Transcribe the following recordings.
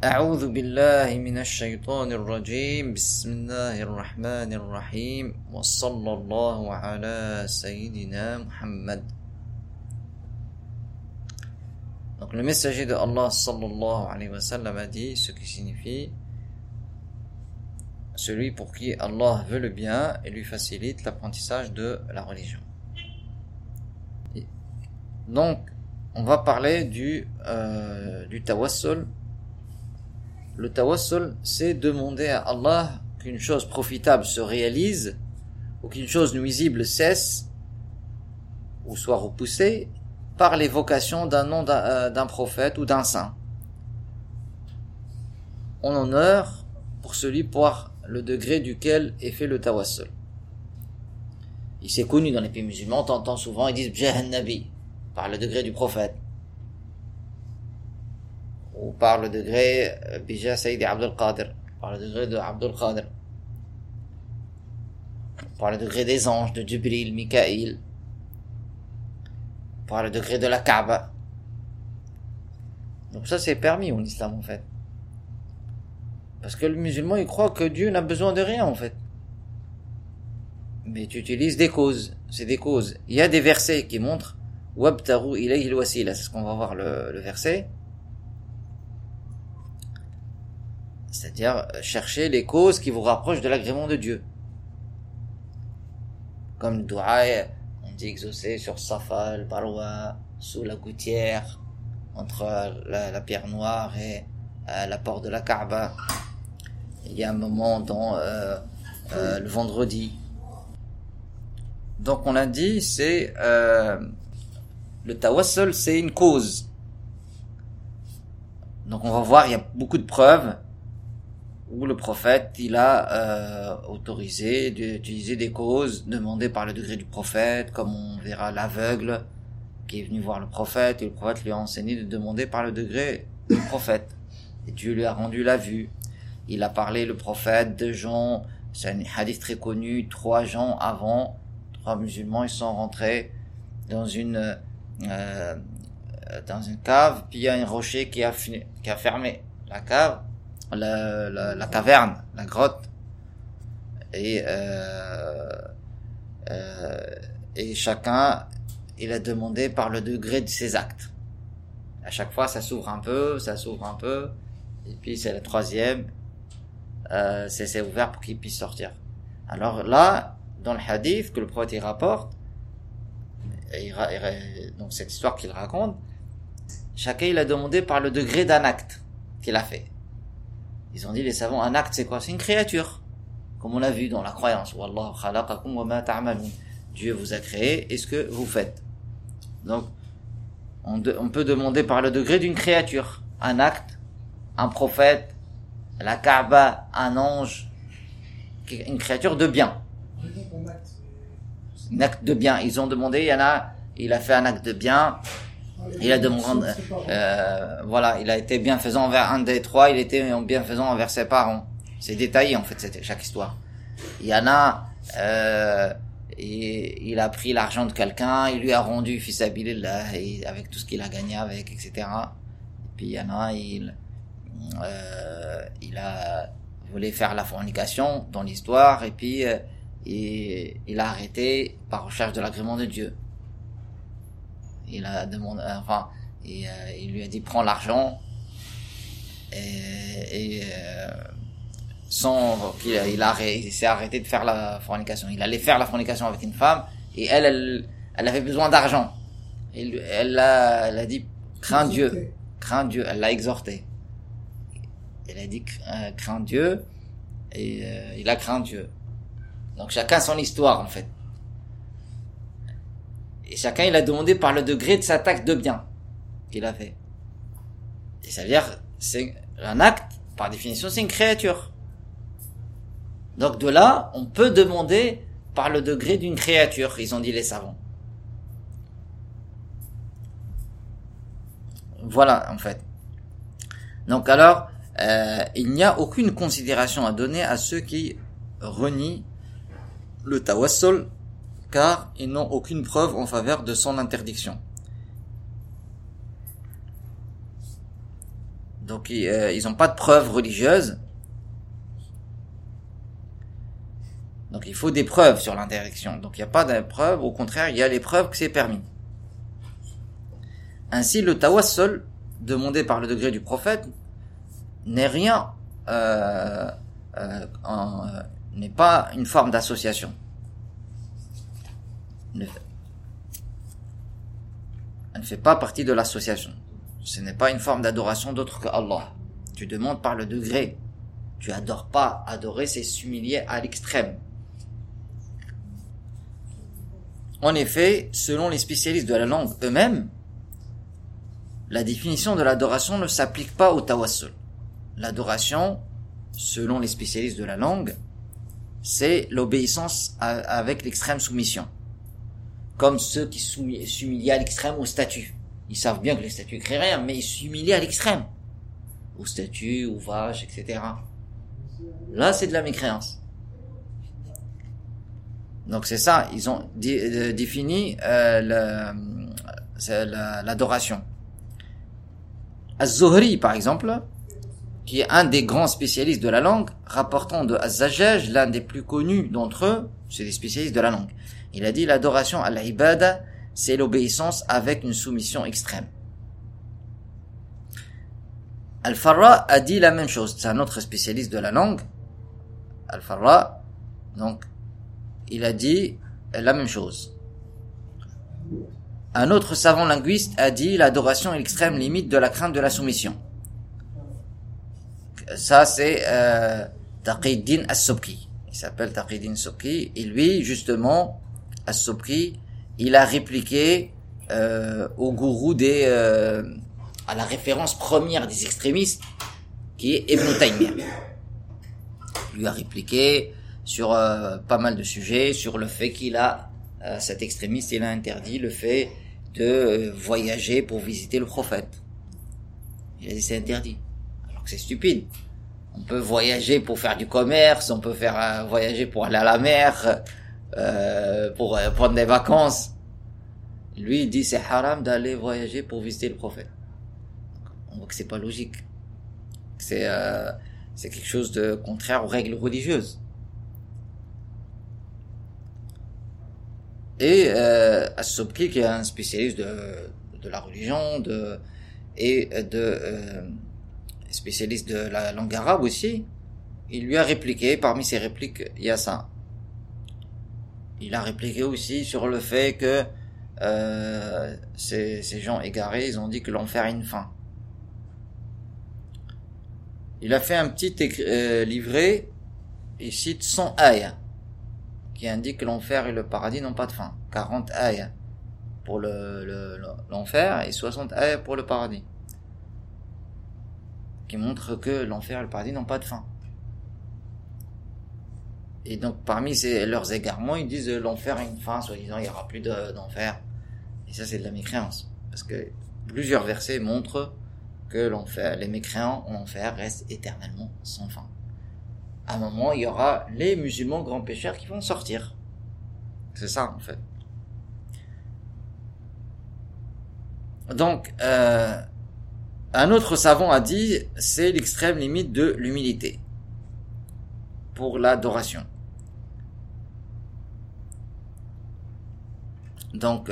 أعوذ بالله من الشيطان الرجيم بسم الله الرحمن الرحيم وصلى الله على سيدنا Muhammad. Donc le messager de Allah sallallahu alayhi wa sallam a dit, ce qui signifie celui pour qui Allah veut le bien et lui facilite l'apprentissage de la religion. Donc on va parler du tawassul. Le tawassul, c'est demander à Allah qu'une chose profitable se réalise ou qu'une chose nuisible cesse ou soit repoussée par l'évocation d'un nom d'un prophète ou d'un saint. En honneur pour celui pour le degré duquel est fait le tawassul. Il s'est connu dans les pays musulmans, on entend souvent, ils disent Jah al-Nabi, par le degré du prophète. Ou par le degré Bija Sayyidi Abdul Qadir, par le degré de Abdul Qadir, par le degré des anges, de Jibril, Mikaïl, par le degré de la Kaaba. Donc ça c'est permis en islam en fait. Parce que le musulman il croit que Dieu n'a besoin de rien en fait. Mais tu utilises des causes, c'est des causes. Il y a des versets qui montrent Wabtaru ilayhi al-wasila, c'est ce qu'on va voir le verset. C'est-à-dire chercher les causes qui vous rapprochent de l'agrément de Dieu. Comme le doua, on dit exaucer sur Safa, le Barwa, sous la gouttière, entre la pierre noire et la porte de la Kaaba. Il y a un moment dans le vendredi. Donc on a dit, c'est le tawassul, c'est une cause. Donc on va voir, il y a beaucoup de preuves où le prophète, il a autorisé d'utiliser des causes demandées par le degré du prophète, comme on verra l'aveugle qui est venu voir le prophète, et le prophète lui a enseigné de demander par le degré du prophète. Et Dieu lui a rendu la vue. Il a parlé, le prophète, de gens, c'est un hadith très connu, 3 musulmans, ils sont rentrés dans une cave, puis il y a un rocher qui a fermé la cave, la caverne, la grotte, et chacun il a demandé par le degré de ses actes. À chaque fois ça s'ouvre un peu, et puis c'est la 3e, c'est ouvert pour qu'il puisse sortir. Alors là, dans le hadith que le prophète il rapporte, donc cette histoire qu'il raconte, chacun il a demandé par le degré d'un acte qu'il a fait. Ils ont dit, les savants, un acte c'est quoi? C'est une créature, comme on l'a vu dans la croyance. Wallahu khalaqakum wa ma ta'malun. Dieu vous a créé et ce que vous faites. Donc on peut demander par le degré d'une créature, un acte, un prophète, la Kaaba, un ange, une créature de bien. Un acte de bien. Ils ont demandé, il a fait un acte de bien. Il a demandé, il a été bienfaisant envers un des 3, il était bienfaisant envers ses parents. C'est détaillé en fait, c'était chaque histoire. Il y en a, il a pris l'argent de quelqu'un, il lui a rendu fils sabilillah, avec tout ce qu'il a gagné avec, etc. Et puis il y en a, il a voulu faire la fornication dans l'histoire, et puis il a arrêté par recherche de l'agrément de Dieu. Il a demandé, il lui a dit prends l'argent, et sans il s'est arrêté de faire la fornication. Il allait faire la fornication avec une femme, et elle avait besoin d'argent. Elle a dit crains Dieu, elle l'a exhorté. Elle a dit crains Dieu, et il a craint Dieu. Donc chacun son histoire en fait. Et chacun il a demandé par le degré de cet acte de bien qu'il a fait. Et ça veut dire, c'est un acte, par définition, c'est une créature. Donc de là, on peut demander par le degré d'une créature, ils ont dit les savants. Voilà en fait. Donc alors, il n'y a aucune considération à donner à ceux qui renient le tawassul, car ils n'ont aucune preuve en faveur de son interdiction. Donc ils n'ont pas de preuves religieuses. Donc il faut des preuves sur l'interdiction. Donc il n'y a pas de preuves, au contraire, il y a les preuves que c'est permis. Ainsi, le tawassul, demandé par le degré du prophète, n'est rien, n'est pas une forme d'association. Elle ne fait pas partie de l'association. Ce n'est pas une forme d'adoration d'autre que Allah. Tu demandes par le degré. Tu adores pas. Adorer, c'est s'humilier à l'extrême. En effet, selon les spécialistes de la langue eux-mêmes, la définition de l'adoration ne s'applique pas au tawassul. L'adoration, selon les spécialistes de la langue, c'est l'obéissance avec l'extrême soumission. Comme ceux qui s'humilient à l'extrême aux statues. Ils savent bien que les statues créent rien, mais ils s'humilient à l'extrême. Aux statues, aux vaches, etc. Là, c'est de la mécréance. Donc c'est ça, ils ont défini l'adoration. Az-Zuhri, par exemple, qui est un des grands spécialistes de la langue, rapportant de Az-Zajjaj, l'un des plus connus d'entre eux, c'est des spécialistes de la langue. Il a dit l'adoration à l'ibada, c'est l'obéissance avec une soumission extrême. Al-Farra a dit la même chose, c'est un autre spécialiste de la langue. Al-Farra, donc, il a dit la même chose. Un autre savant linguiste a dit l'adoration est l'extrême limite de la crainte de la soumission. Ça, c'est Taqiyuddin As-Subki. Il s'appelle Taqiyuddin As-Subki. Et lui, justement, As-Subki, il a répliqué au gourou à la référence première des extrémistes, qui est Ibn Taymiyyah. Il lui a répliqué sur pas mal de sujets, sur le fait qu'il a, cet extrémiste, il a interdit le fait de voyager pour visiter le prophète. Il a dit c'est interdit. Alors que c'est stupide. On peut voyager pour faire du commerce, on peut faire voyager pour aller à la mer, pour prendre des vacances. Lui, il dit c'est haram d'aller voyager pour visiter le prophète. On voit que c'est pas logique. C'est quelque chose de contraire aux règles religieuses. Et As-Subki, qui est un spécialiste de la religion, spécialiste de la langue arabe aussi, il lui a répliqué, parmi ses répliques, il y a ça. Il a répliqué aussi sur le fait que ces gens égarés, ils ont dit que l'enfer a une fin. Il a fait un petit livret, il cite 100 ayats, qui indique que l'enfer et le paradis n'ont pas de fin. 40 ayats pour l'enfer et 60 ayats pour le paradis. Qui montrent que l'enfer et le paradis n'ont pas de fin. Et donc parmi leurs égarements, ils disent l'enfer a une fin, soi-disant il n'y aura plus d'enfer. Et ça c'est de la mécréance. Parce que plusieurs versets montrent que les mécréants en enfer restent éternellement sans fin. À un moment, il y aura les musulmans grands pécheurs qui vont sortir. C'est ça, en fait. Donc, un autre savant a dit, c'est l'extrême limite de l'humilité pour l'adoration. Donc,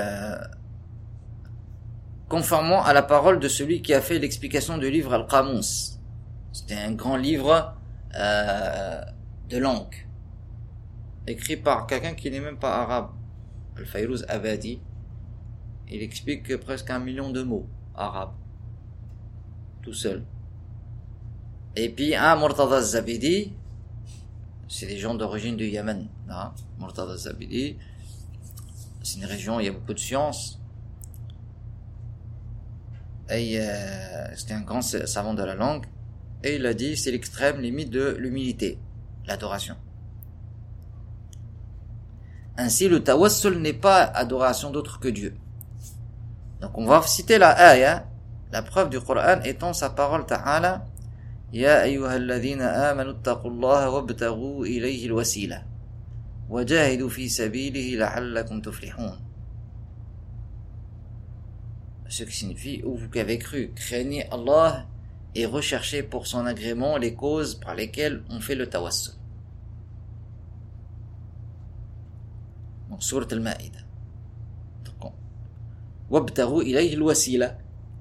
conformément à la parole de celui qui a fait l'explication du livre Al-Qamus. C'était un grand livre de langue, écrit par quelqu'un qui n'est même pas arabe, Al-Fayrouz Abadi. Il explique presque 1 million de mots arabes, tout seul. Et puis un Murtada Zabidi, c'est des gens d'origine du Yémen, hein? Murtada Zabidi, c'est une région où il y a beaucoup de sciences. Et c'était un grand savant de la langue. Et il a dit, c'est l'extrême limite de l'humilité, l'adoration. Ainsi, le tawassul n'est pas adoration d'autre que Dieu. Donc on va citer la ayah, la preuve du Coran étant sa parole ta'ala, Ya ayyuhalladhina amanu ittaqullaha wabtaghu ilayhi alwasila wajahidu fi sabilihi la'allakum tuflihun. Ce qui signifie, ô vous qui avez cru, craignez Allah et rechercher pour son agrément les causes par lesquelles on fait le tawassul. Donc, sourate al-Ma'ida. وابتغوا إليه الوسيلة.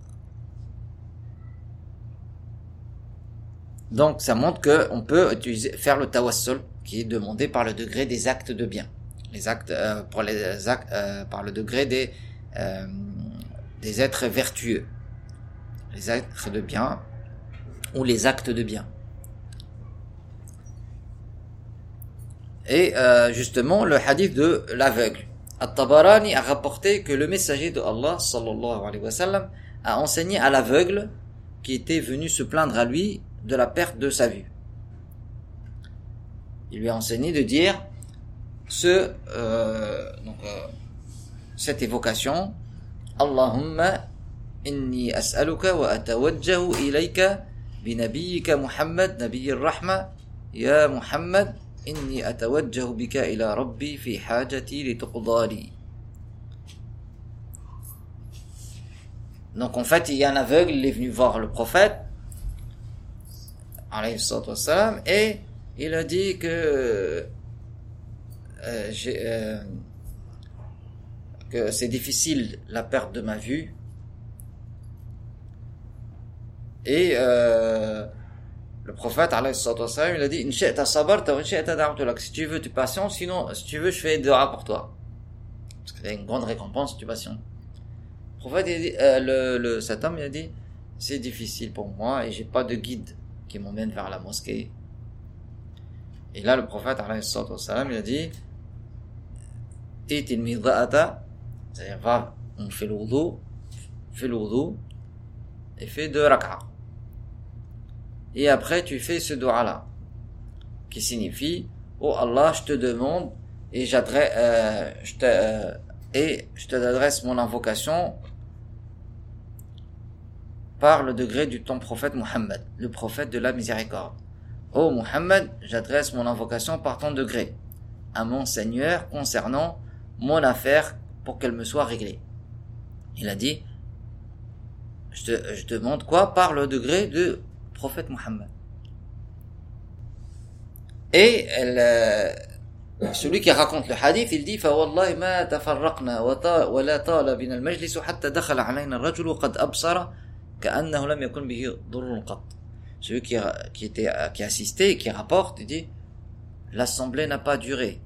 Donc ça montre que on peut faire le tawassul qui est demandé par le degré des actes de bien. Les actes par le degré des êtres vertueux. Les êtres de bien ou les actes de bien. Et justement le hadith de l'aveugle. At-Tabarani a rapporté que le messager de Allah sallallahu alayhi wa sallam a enseigné à l'aveugle qui était venu se plaindre à lui de la perte de sa vue. Il lui a enseigné de dire cette évocation Allahumma inni as'aluka wa atawajjahu ilayka bi nabiyyika Muhammad nabiyyir rahma ya Muhammad inni atawajjahu bika ila rabbi fi hajati lituqdali. Donc en fait, il y a un aveugle, il est venu voir le prophète alayhi salatu wassalam, et il a dit que c'est difficile la perte de ma vue, et le prophète alayhi salatu wassalam, il a dit in shi'ta sabarta wa in shi'ta da'awtu lak, si tu veux tu patientes, sinon si tu veux je fais dua pour toi, parce que c'est une grande récompense si tu patientes. Le prophète il dit, cet homme il a dit c'est difficile pour moi et j'ai pas de guide qui m'emmène vers la mosquée. Et là le prophète alayhi salatu wassalam, il a dit itil midha'ata, c'est-à-dire va, on fait le wudu et fait 2 rak'a. Et après tu fais ce dua là qui signifie oh Allah, je te demande et je t'adresse mon invocation par le degré du ton prophète Muhammad, le prophète de la miséricorde. Oh Muhammad, j'adresse mon invocation par ton degré à mon Seigneur concernant mon affaire pour qu'elle me soit réglée. Il a dit je demande quoi? Par le degré de prophète Muhammad. Et celui qui raconte le hadith, il dit فوالله ما تفرقنا ولا طال بنا المجلس حتى دخل علينا الرجل قد أبصر كأنه لم يكن به ضر قط. Celui qui assistait et qui rapporte, il dit l'assemblée n'a pas duré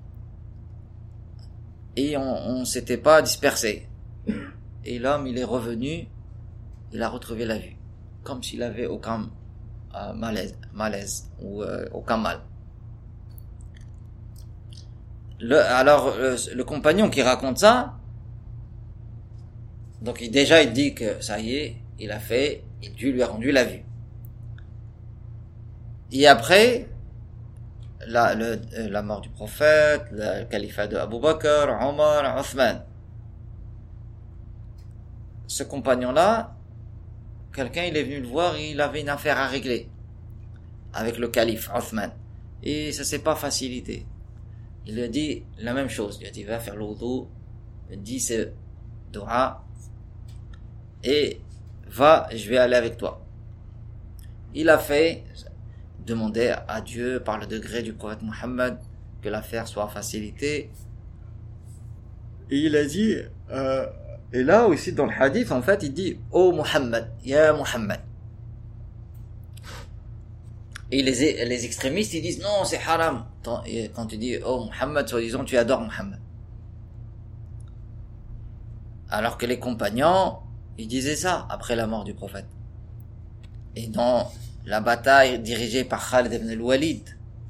et on s'était pas dispersé, et l'homme il est revenu, il a retrouvé la vue comme s'il avait aucun malaise ou aucun mal. Le compagnon qui raconte ça, donc il dit que ça y est, il a fait, et Dieu lui a rendu la vue. Et après la mort du prophète, le califat de Abu Bakr, Omar, Othman, ce compagnon-là, quelqu'un il est venu le voir et il avait une affaire à régler avec le calife Othman, et ça s'est pas facilité. Il lui a dit la même chose, il lui a dit va faire le wudu, dis ce dua et va, je vais aller avec toi. Il a fait, demander à Dieu par le degré du prophète Muhammad que l'affaire soit facilitée, et il a dit et là aussi dans le hadith en fait il dit oh Muhammad, ya Muhammad. Et les extrémistes ils disent non c'est haram quand tu dis oh Muhammad, soi-disant tu adores Muhammad, alors que les compagnons ils disaient ça après la mort du prophète. Et dans la bataille dirigée par Khalid ibn al-Walid,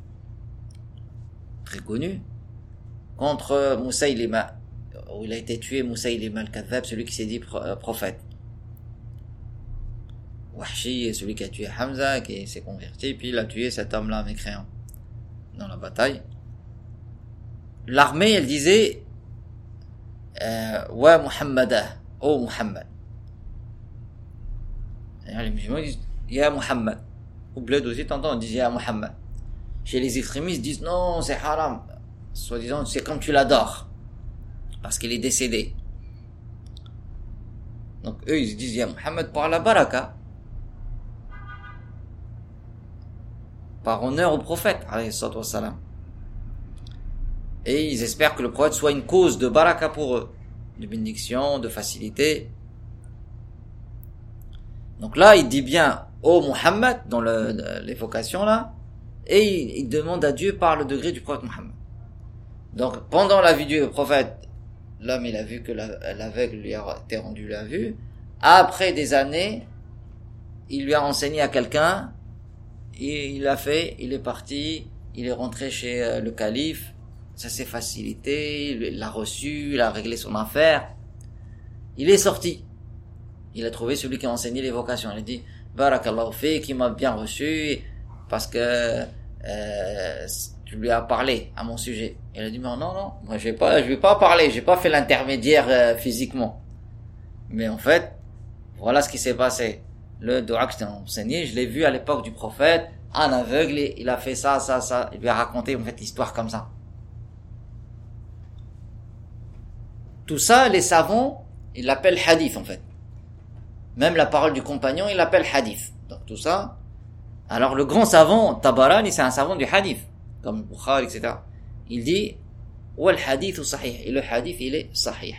très connu, contre Moussaïlima, où il a été tué, Moussaïlima al-Kadhab, celui qui s'est dit prophète. Wahshi est celui qui a tué Hamza, qui s'est converti, puis il a tué cet homme-là mécréant dans la bataille. L'armée, elle disait wa Muhammadah, oh Muhammad. Et les musulmans disent ya Muhammad. Au bled aussi, t'entends, on dit ya Muhammad. Chez les extrémistes, ils disent non, c'est haram. Soi-disant, c'est comme tu l'adores, parce qu'il est décédé. Donc eux, ils disent ya Muhammad pour la baraka. par honneur au prophète, alayhi salatu wassalam. Et ils espèrent que le prophète soit une cause de baraka pour eux, de bénédiction, de facilité. Donc là, il dit bien ô Muhammad dans l'évocation là, et il demande à Dieu par le degré du prophète Muhammad. Donc pendant la vie du prophète, l'homme il a vu que l'aveugle lui a été rendu la vue. Après des années, il lui a enseigné à quelqu'un, et il est parti, il est rentré chez le calife, ça s'est facilité, il l'a reçu, il a réglé son affaire. Il est sorti. Il a trouvé celui qui a enseigné l'évocation. Il a dit Barakallahu fi, qui m'a bien reçu parce que tu lui as parlé à mon sujet. Il a dit non, moi je vais pas parler, j'ai pas fait l'intermédiaire physiquement. Mais en fait, voilà ce qui s'est passé. Le dua que je t'ai enseigné, je l'ai vu à l'époque du prophète, un aveugle, il a fait ça. Il lui a raconté en fait l'histoire comme ça. Tout ça, les savants, ils l'appellent hadith en fait. Même la parole du compagnon, ils l'appellent hadith. Donc tout ça. Alors le grand savant, Tabarani, c'est un savant du hadith, comme Bukhari, etc. Il dit, wal hadith sahih. Et le hadith, il est sahih.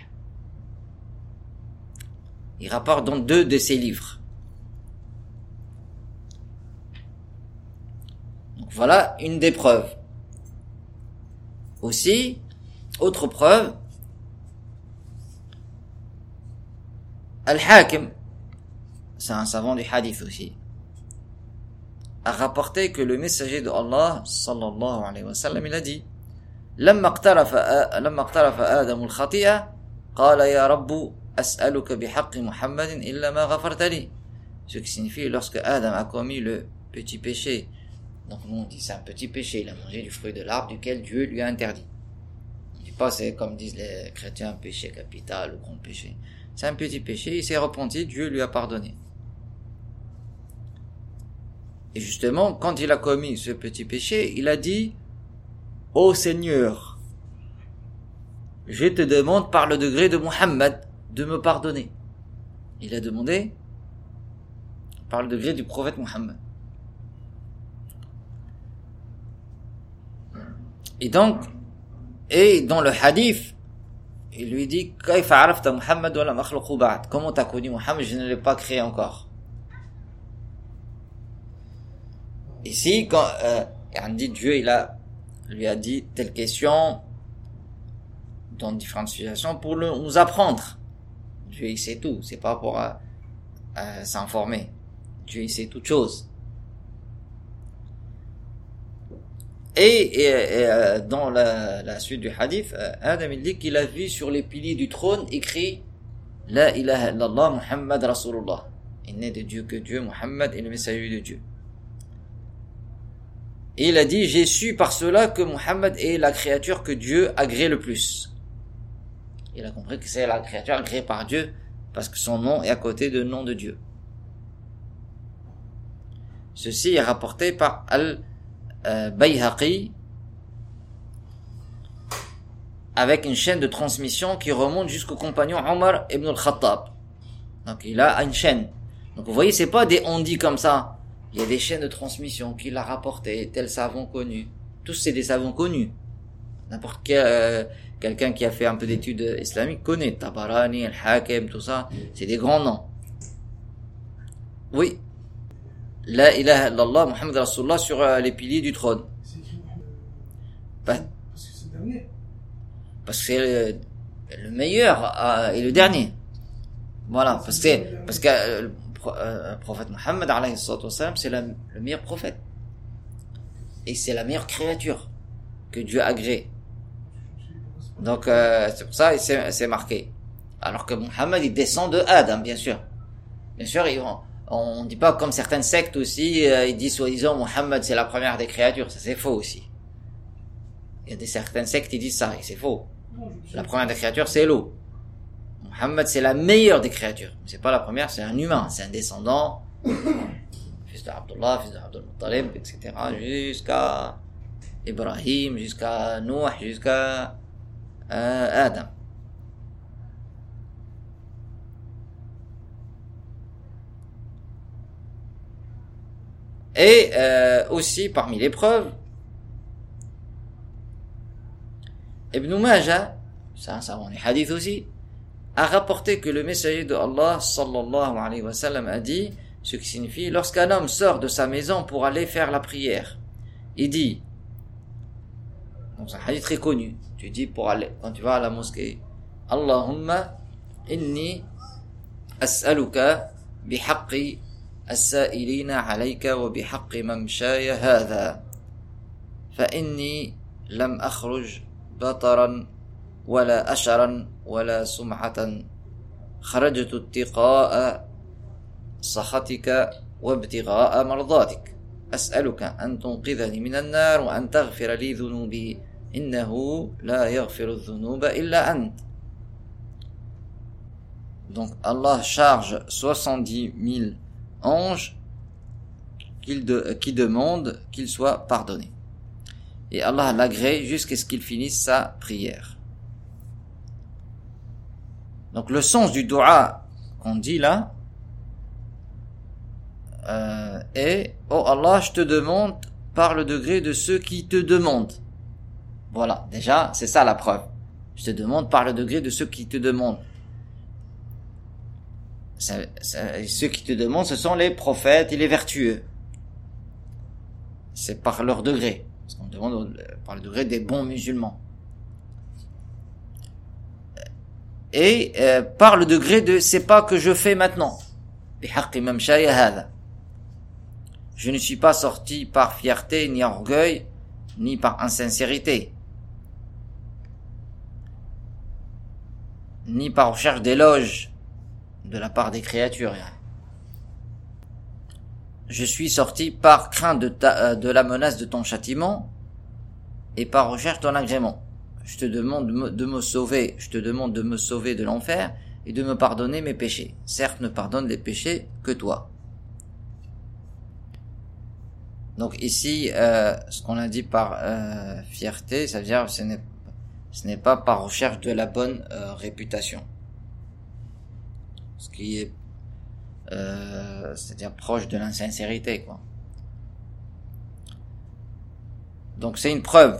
Il rapporte dans 2 de ses livres. Donc voilà une des preuves. Aussi, autre preuve, Al-Hakim, c'est un savant du hadith aussi, a rapporté que le messager de Allah, sallallahu alayhi wa sallam, il a dit, لما اقترف آدم الخطيئة قال يا رب أسألك بحق محمد إلا ما غفرت لي. Ce qui signifie lorsque Adam a commis le petit péché. Donc nous on dit c'est un petit péché, il a mangé du fruit de l'arbre duquel Dieu lui a interdit. On dit pas c'est comme disent les chrétiens un péché capital ou grand péché. C'est un petit péché, il s'est repenti, Dieu lui a pardonné. Et justement, quand il a commis ce petit péché, il a dit ô Seigneur, je te demande par le degré de Muhammad de me pardonner. Il a demandé par le degré du prophète Muhammad. Et donc, et dans le hadith, il lui dit Kayfa arafta Muhammad wa lam akhluqhu ba'd. Comment t'as connu Muhammad, je ne l'ai pas créé encore. Ici, quand on dit Dieu, lui a dit telle question dans différentes situations pour nous apprendre. Dieu il sait tout, c'est pas pour s'informer. Dieu il sait toutes choses. Et dans la suite du hadith, Adam il dit qu'il a vu sur les piliers du trône écrit La ilaha illallah Muhammad Rasulullah. Il n'est de Dieu que Dieu, Muhammad est le messager de Dieu. Et il a dit j'ai su par cela que Muhammad est la créature que Dieu agrée le plus. Il a compris que c'est la créature agréée par Dieu parce que son nom est à côté du nom de Dieu. Ceci est rapporté par Al-Bayhaqi avec une chaîne de transmission qui remonte jusqu'au compagnon Omar ibn al-Khattab. Donc il a une chaîne. Donc vous voyez, c'est pas des on-dit comme ça. Il y a des chaînes de transmission qui l'a rapporté, tel savant connu. Tous c'est des savants connus. N'importe quel quelqu'un qui a fait un peu d'études islamiques connaît Tabarani, Al-Hakim, tout ça, c'est des grands noms. Oui. La ilaha illallah Muhammad Rasulullah sur les piliers du trône. Parce que c'est le dernier. Parce que c'est le meilleur et le dernier. Voilà, parce que le prophète Muhammad alayhi salatu wassalam, c'est le meilleur prophète. Et c'est la meilleure créature que Dieu a agréée. Donc c'est pour ça c'est marqué. Alors que Muhammad il descend de Adam, bien sûr. Bien sûr, on dit pas comme certaines sectes aussi, ils disent soi-disant Muhammad c'est la première des créatures, ça c'est faux aussi. Il y a certaines sectes qui disent ça, et c'est faux. La première des créatures c'est l'eau. Muhammad c'est la meilleure des créatures. C'est pas la première, c'est un humain, c'est un descendant, fils de Abdullah, fils de Abdul Muttalib, etc. jusqu'à Ibrahim, jusqu'à Nuh, jusqu'à Adam. Et aussi parmi les preuves, Ibn Majah, c'est un savant du hadith aussi, a rapporté que le messager de Allah sallallahu alayhi wa sallam a dit, ce qui signifie, lorsqu'un homme sort de sa maison pour aller faire la prière, il dit, donc c'est un hadith très connu, tu dis pour aller, quand tu vas à la mosquée, Allahumma inni as'aluka bihaqqi as-sa'ilina alayka wa bihaqqi mamshaya hadha fa inni lam akhruj bataran wala asharan wala sum'atan kharajtu ittiqa'a sakhatika wa ibtigha'a mardatik as'aluka an tunqidhani min an-nar wa an taghfira li dhunubi innahu la yaghfiru adh-dhunuba illa ant. Donc Allah charge 70 000 anges qui demandent qu'il soit pardonné. Et Allah l'agrée jusqu'à ce qu'il finisse sa prière. Donc le sens du dua qu'on dit là est « Oh Allah, je te demande par le degré de ceux qui te demandent. » Voilà, déjà, c'est ça la preuve. Je te demande par le degré de ceux qui te demandent. Ceux qui te demandent, ce sont les prophètes et les vertueux. C'est par leur degré. Parce qu'on demande par le degré des bons musulmans. Et par le degré de c'est pas que je fais maintenant. Je ne suis pas sorti par fierté, ni orgueil, ni par insincérité, ni par recherche d'éloge de la part des créatures. Je suis sorti par crainte de la menace de ton châtiment et par recherche de ton agrément. Je te demande de me sauver, je te demande de me sauver de l'enfer et de me pardonner mes péchés. Certes, ne pardonne les péchés que toi. Donc ici, ce qu'on a dit par fierté, ça veut dire ce n'est pas par recherche de la bonne réputation. Ce qui est c'est-à-dire proche de l'insincérité, quoi. Donc c'est une preuve.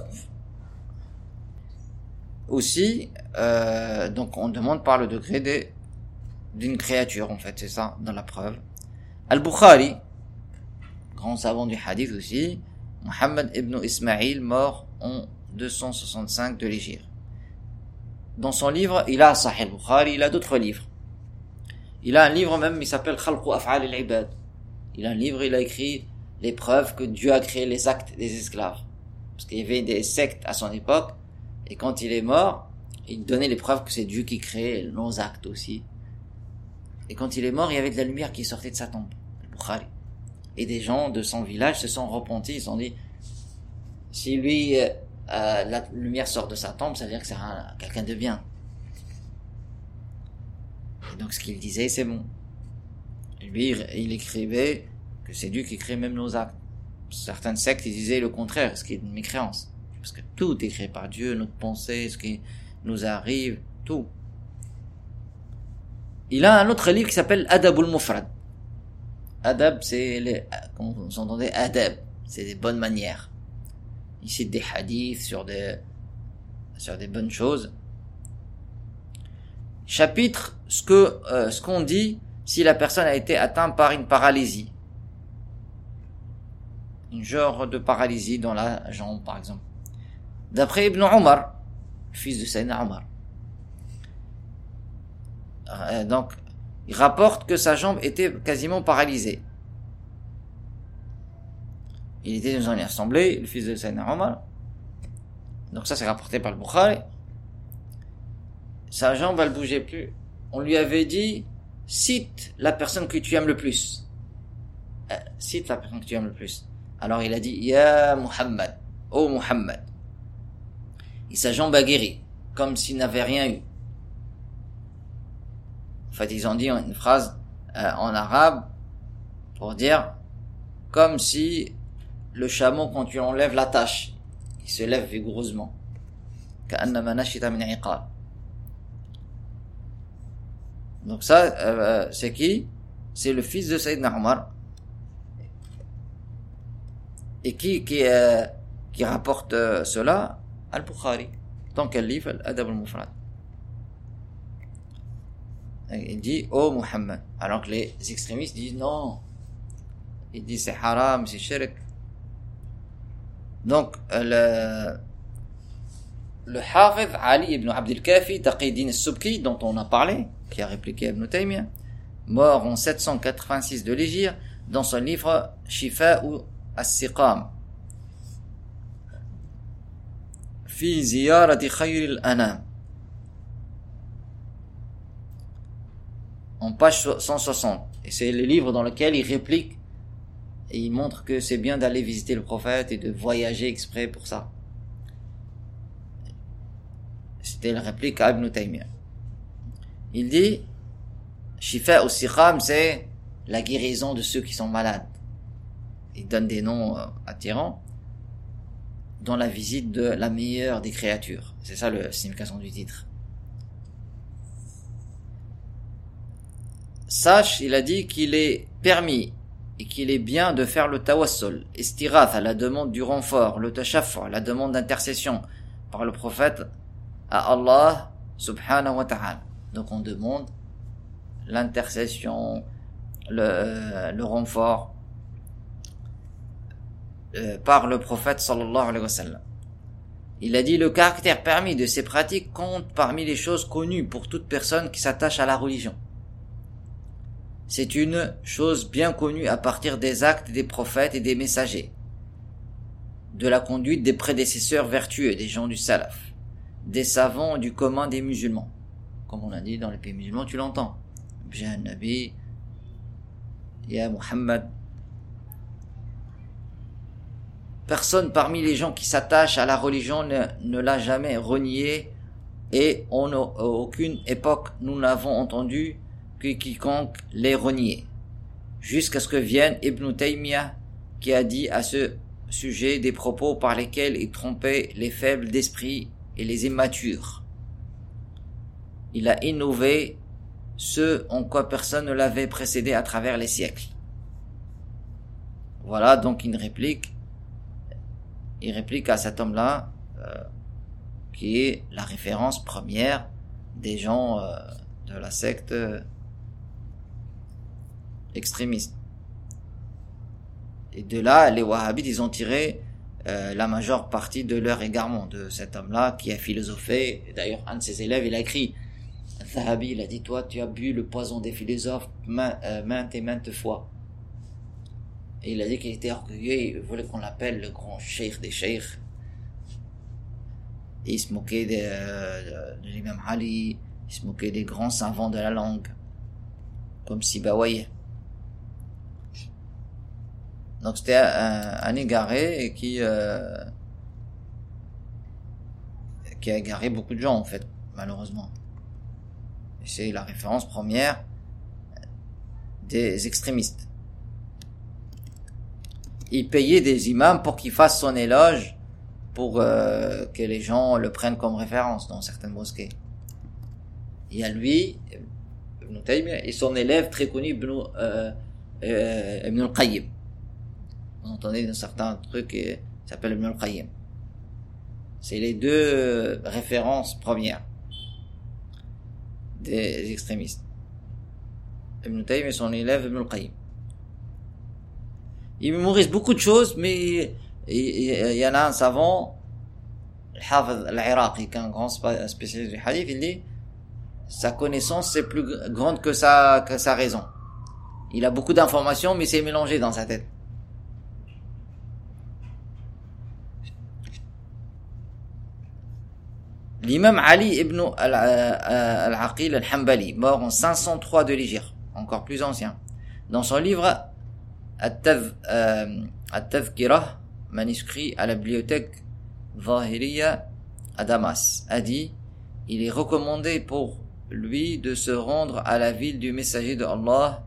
Aussi, donc on demande par le degré d'une créature, en fait, c'est ça, dans la preuve. Al-Bukhari, grand savant du hadith aussi, Muhammad ibn Ismaïl, mort en 265 de l'Hégire. Dans son livre, il a Sahih al-Bukhari, il a d'autres livres. Il a un livre même, il s'appelle Khalqu Af'al al-Ibad. Il a un livre, il a écrit les preuves que Dieu a créé les actes des esclaves. Parce qu'il y avait des sectes à son époque, et quand il est mort, il donnait les preuves que c'est Dieu qui crée nos actes aussi. Et quand il est mort, il y avait de la lumière qui sortait de sa tombe, al-Bukhari. Et des gens de son village se sont repentis, ils se sont dit, si lui, la lumière sort de sa tombe, ça veut dire que c'est quelqu'un de bien. Et donc ce qu'il disait, c'est bon. Lui, il écrivait que c'est Dieu qui crée même nos actes. Certaines sectes, ils disaient le contraire, ce qui est une mécréance. Parce que tout est créé par Dieu, notre pensée, ce qui nous arrive, tout. Il a un autre livre qui s'appelle Adabul Mufrad. Adab, c'est comme vous entendez, adab, c'est des bonnes manières. Il cite des hadiths sur des bonnes choses. Chapitre, ce qu'on dit si la personne a été atteinte par une paralysie. Un genre de paralysie dans la jambe, par exemple. D'après Ibn Omar, fils de Sayyidina Omar. Donc, il rapporte que sa jambe était quasiment paralysée. Il était dans une assemblée, le fils de Sayyidina Omar. Donc ça, c'est rapporté par le Bukhari. Sa jambe, elle bougeait plus. On lui avait dit, cite la personne que tu aimes le plus. Cite la personne que tu aimes le plus. Alors il a dit, Ya Muhammad, oh Muhammad. Et sa jambe a guéri, comme s'il n'avait rien eu. En fait, ils ont dit une phrase en arabe pour dire, comme si le chameau, quand tu enlèves la tache, il se lève vigoureusement. كأنما نشط من عقال. Donc ça, c'est qui? C'est le fils de Sayyidina Omar. Et qui rapporte cela? Al-Bukhari, dans quel livre? Al-Adab al-Mufrad. Il dit oh Muhammad, alors que les extrémistes disent non, ils disent c'est haram, c'est shirk. Donc le Hafidh Ali ibn Abd al-Kafi Taqiyuddin al-Subki, dont on a parlé, qui a répliqué Ibn Taymiyyah, mort en 786 de l'Hégire, dans son livre Shifa'u as-Siqam fi ziyarati khayr al-anam, en page 160. Et c'est le livre dans lequel il réplique et il montre que c'est bien d'aller visiter le prophète et de voyager exprès pour ça. C'était la réplique à Ibn Taymiyyah. Il dit Shifa au Siqam, c'est la guérison de ceux qui sont malades. Il donne des noms attirants, dans la visite de la meilleure des créatures. C'est ça la signification du titre. Sache, il a dit qu'il est permis et qu'il est bien de faire le tawassul, istirath, la demande du renfort, le tashaffu', la demande d'intercession par le prophète à Allah subhanahu wa ta'ala. Donc on demande l'intercession, le renfort par le prophète sallallahu alayhi wa sallam. Il a dit le caractère permis de ces pratiques compte parmi les choses connues pour toute personne qui s'attache à la religion. C'est une chose bien connue à partir des actes des prophètes et des messagers, de la conduite des prédécesseurs vertueux, des gens du salaf, des savants du commun des musulmans. Comme on a dit dans les pays musulmans, tu l'entends. Ya Nabi, Ya Muhammad. Personne parmi les gens qui s'attachent à la religion ne l'a jamais renié, et en aucune époque nous n'avons entendu que quiconque l'ait renié, jusqu'à ce que vienne Ibn Taymiyyah, qui a dit à ce sujet des propos par lesquels il trompait les faibles d'esprit et les immatures. Il a innové ce en quoi personne ne l'avait précédé à travers les siècles. Voilà donc une réplique. Il réplique à cet homme-là, qui est la référence première des gens de la secte extrémiste. Et de là, les wahhabites, ils ont tiré la majeure partie de leur égarement de cet homme-là qui a philosophé. Et d'ailleurs, un de ses élèves, il a écrit, Zahabi, il a dit, toi, tu as bu le poison des philosophes maintes et maintes fois. Et il a dit qu'il était orgueilleux, il voulait qu'on l'appelle le grand cheikh des cheikhs. Et il se moquait de l'imam Ali, il se moquait des grands savants de la langue, comme Sibawayh. Donc c'était un égaré qui a égaré beaucoup de gens en fait, malheureusement. Et c'est la référence première des extrémistes. Il payait des imams pour qu'ils fassent son éloge, pour que les gens le prennent comme référence dans certaines mosquées. Il y a lui, Ibn Taymiyyah, et son élève très connu, Ibn al-Qayyim. Vous entendez dans certains trucs qui s'appelle Ibn al-Qayyim. C'est les deux références premières des extrémistes. Ibn Taymiyyah et son élève Ibn al-Qayyim. Il mémorise beaucoup de choses, mais il y en a un savant, Al-Hafidh al-Iraqi, qui est un grand spécialiste du hadith, il dit sa connaissance c'est plus grande que sa raison. Il a beaucoup d'informations, mais c'est mélangé dans sa tête. L'imam Ali ibn al-Aqil al-Hanbali, mort en 503 de l'Hégire, encore plus ancien, dans son livre At-Tadhkirah, manuscrit à la bibliothèque Zahiriya à Damas, a dit: il est recommandé pour lui de se rendre à la ville du messager de Allah,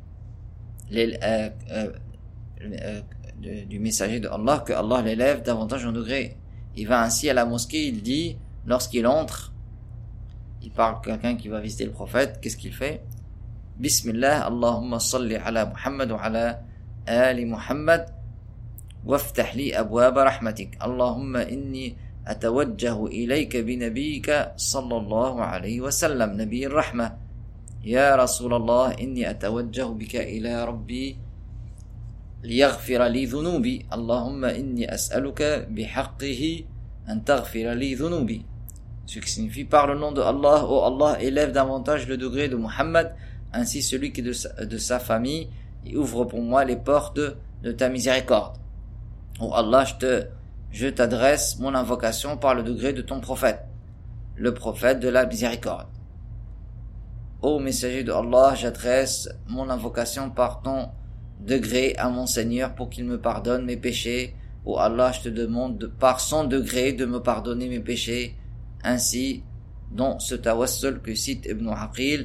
du messager de Allah, que Allah l'élève davantage en degré. Il va ainsi à la mosquée, il dit, lorsqu'il entre, il parle de quelqu'un qui va visiter le prophète, qu'est-ce qu'il fait? Bismillah, Allahumma salli ala Muhammad wa ala Ali Muhammad وافتح لي أبواب رحمتك اللهم إني أتوجه إليك بنبيك صلى الله عليه وسلم نبي الرحمة يا رسول الله إني أتوجه بك إلى ربي ليغفر لي ذنوبي اللهم إني أسألك بحقه أن تغفر لي ذنوبي. Ce qui signifie par le nom de Allah, ô Allah, élève davantage le degré de Muhammad, ainsi celui qui est de sa famille, et ouvre pour moi les portes de ta miséricorde. Ô Allah, je t'adresse mon invocation par le degré de ton prophète, le prophète de la miséricorde. Ô messager de Allah, j'adresse mon invocation par ton degré à mon Seigneur pour qu'il me pardonne mes péchés. Ô Allah, je te demande par son degré de me pardonner mes péchés. Ainsi, dans ce tawassul que cite Ibn Aqil,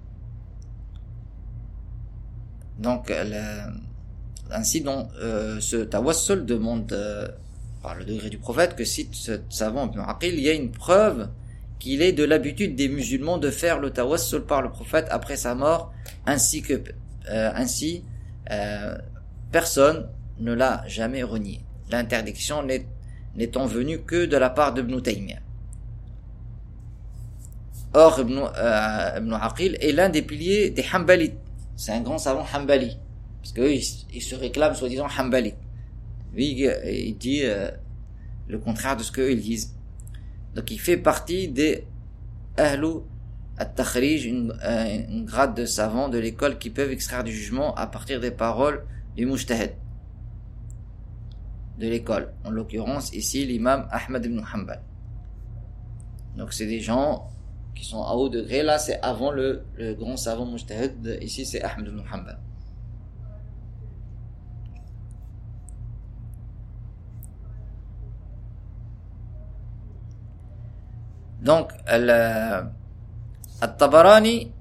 donc ainsi dans ce tawassul demande par le degré du prophète que cite ce savant Ibn Aqil, il y a une preuve qu'il est de l'habitude des musulmans de faire le tawassul par le prophète après sa mort, ainsi que personne ne l'a jamais renié. L'interdiction n'étant venue que de la part d'Ibn Taymiyyah. Or, Ibn Aqil est l'un des piliers des Hanbalites. C'est un grand savant Hanbali. Parce qu'eux, ils se réclament soi-disant Hanbali. Lui, il dit le contraire de ce qu'eux, ils disent. Donc, il fait partie des Ahlou at-Takhrij, une grade de savants de l'école qui peuvent extraire du jugement à partir des paroles du Mujtahid de l'école. En l'occurrence, ici, l'imam Ahmad ibn Hanbal. Donc, c'est des gens qui sont à haut degré. Là, c'est avant le grand savant Mujtahid. Ici, c'est Ahmad ibn Hanbal. Donc, At-Tabarani,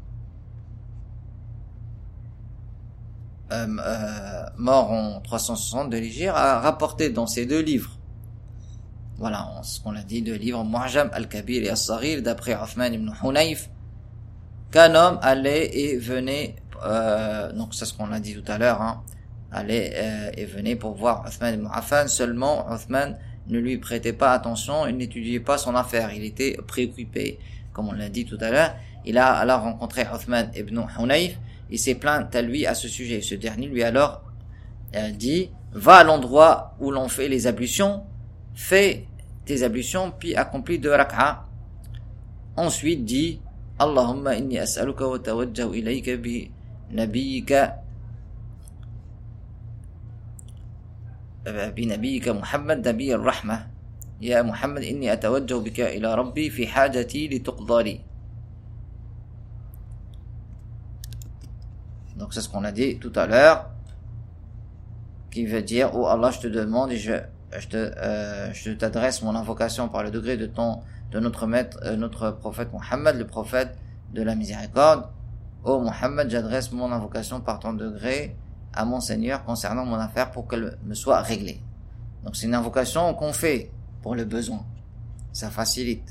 mort en 360 de l'Hégire, a rapporté dans ses deux livres, voilà, ce qu'on a dit, deux livres, Mu'jam al-Kabir et As-Saghir, d'après Uthman ibn Hunayf, qu'un homme allait et venait, donc c'est ce qu'on a dit tout à l'heure, allait et venait pour voir Uthman ibn Affan, seulement Uthman ne lui prêtait pas attention, il n'étudiait pas son affaire, il était préoccupé, comme on l'a dit tout à l'heure. Il a alors rencontré Uthman ibn Hunayf, il s'est plaint à lui à ce sujet. Ce dernier lui alors dit, va à l'endroit où l'on fait les ablutions, fais tes ablutions, puis accomplis 2 rak'a. Ensuite dit, Allahumma inni as'aluka wa tawajjahu ilayka bi nabiyyika محمد نبي الرحمة يا محمد إني أتوجه بك إلى ربي في حاجتي لتقضى لي. Donc c'est ce qu'on a dit tout à l'heure, qui veut dire, oh Allah, je te demande et je t'adresse mon invocation par le degré de notre maître, notre prophète Muhammad, le prophète de la miséricorde. Oh Muhammad, j'adresse mon invocation par ton degré à mon Seigneur concernant mon affaire pour qu'elle me soit réglée. Donc c'est une invocation qu'on fait pour le besoin. Ça facilite.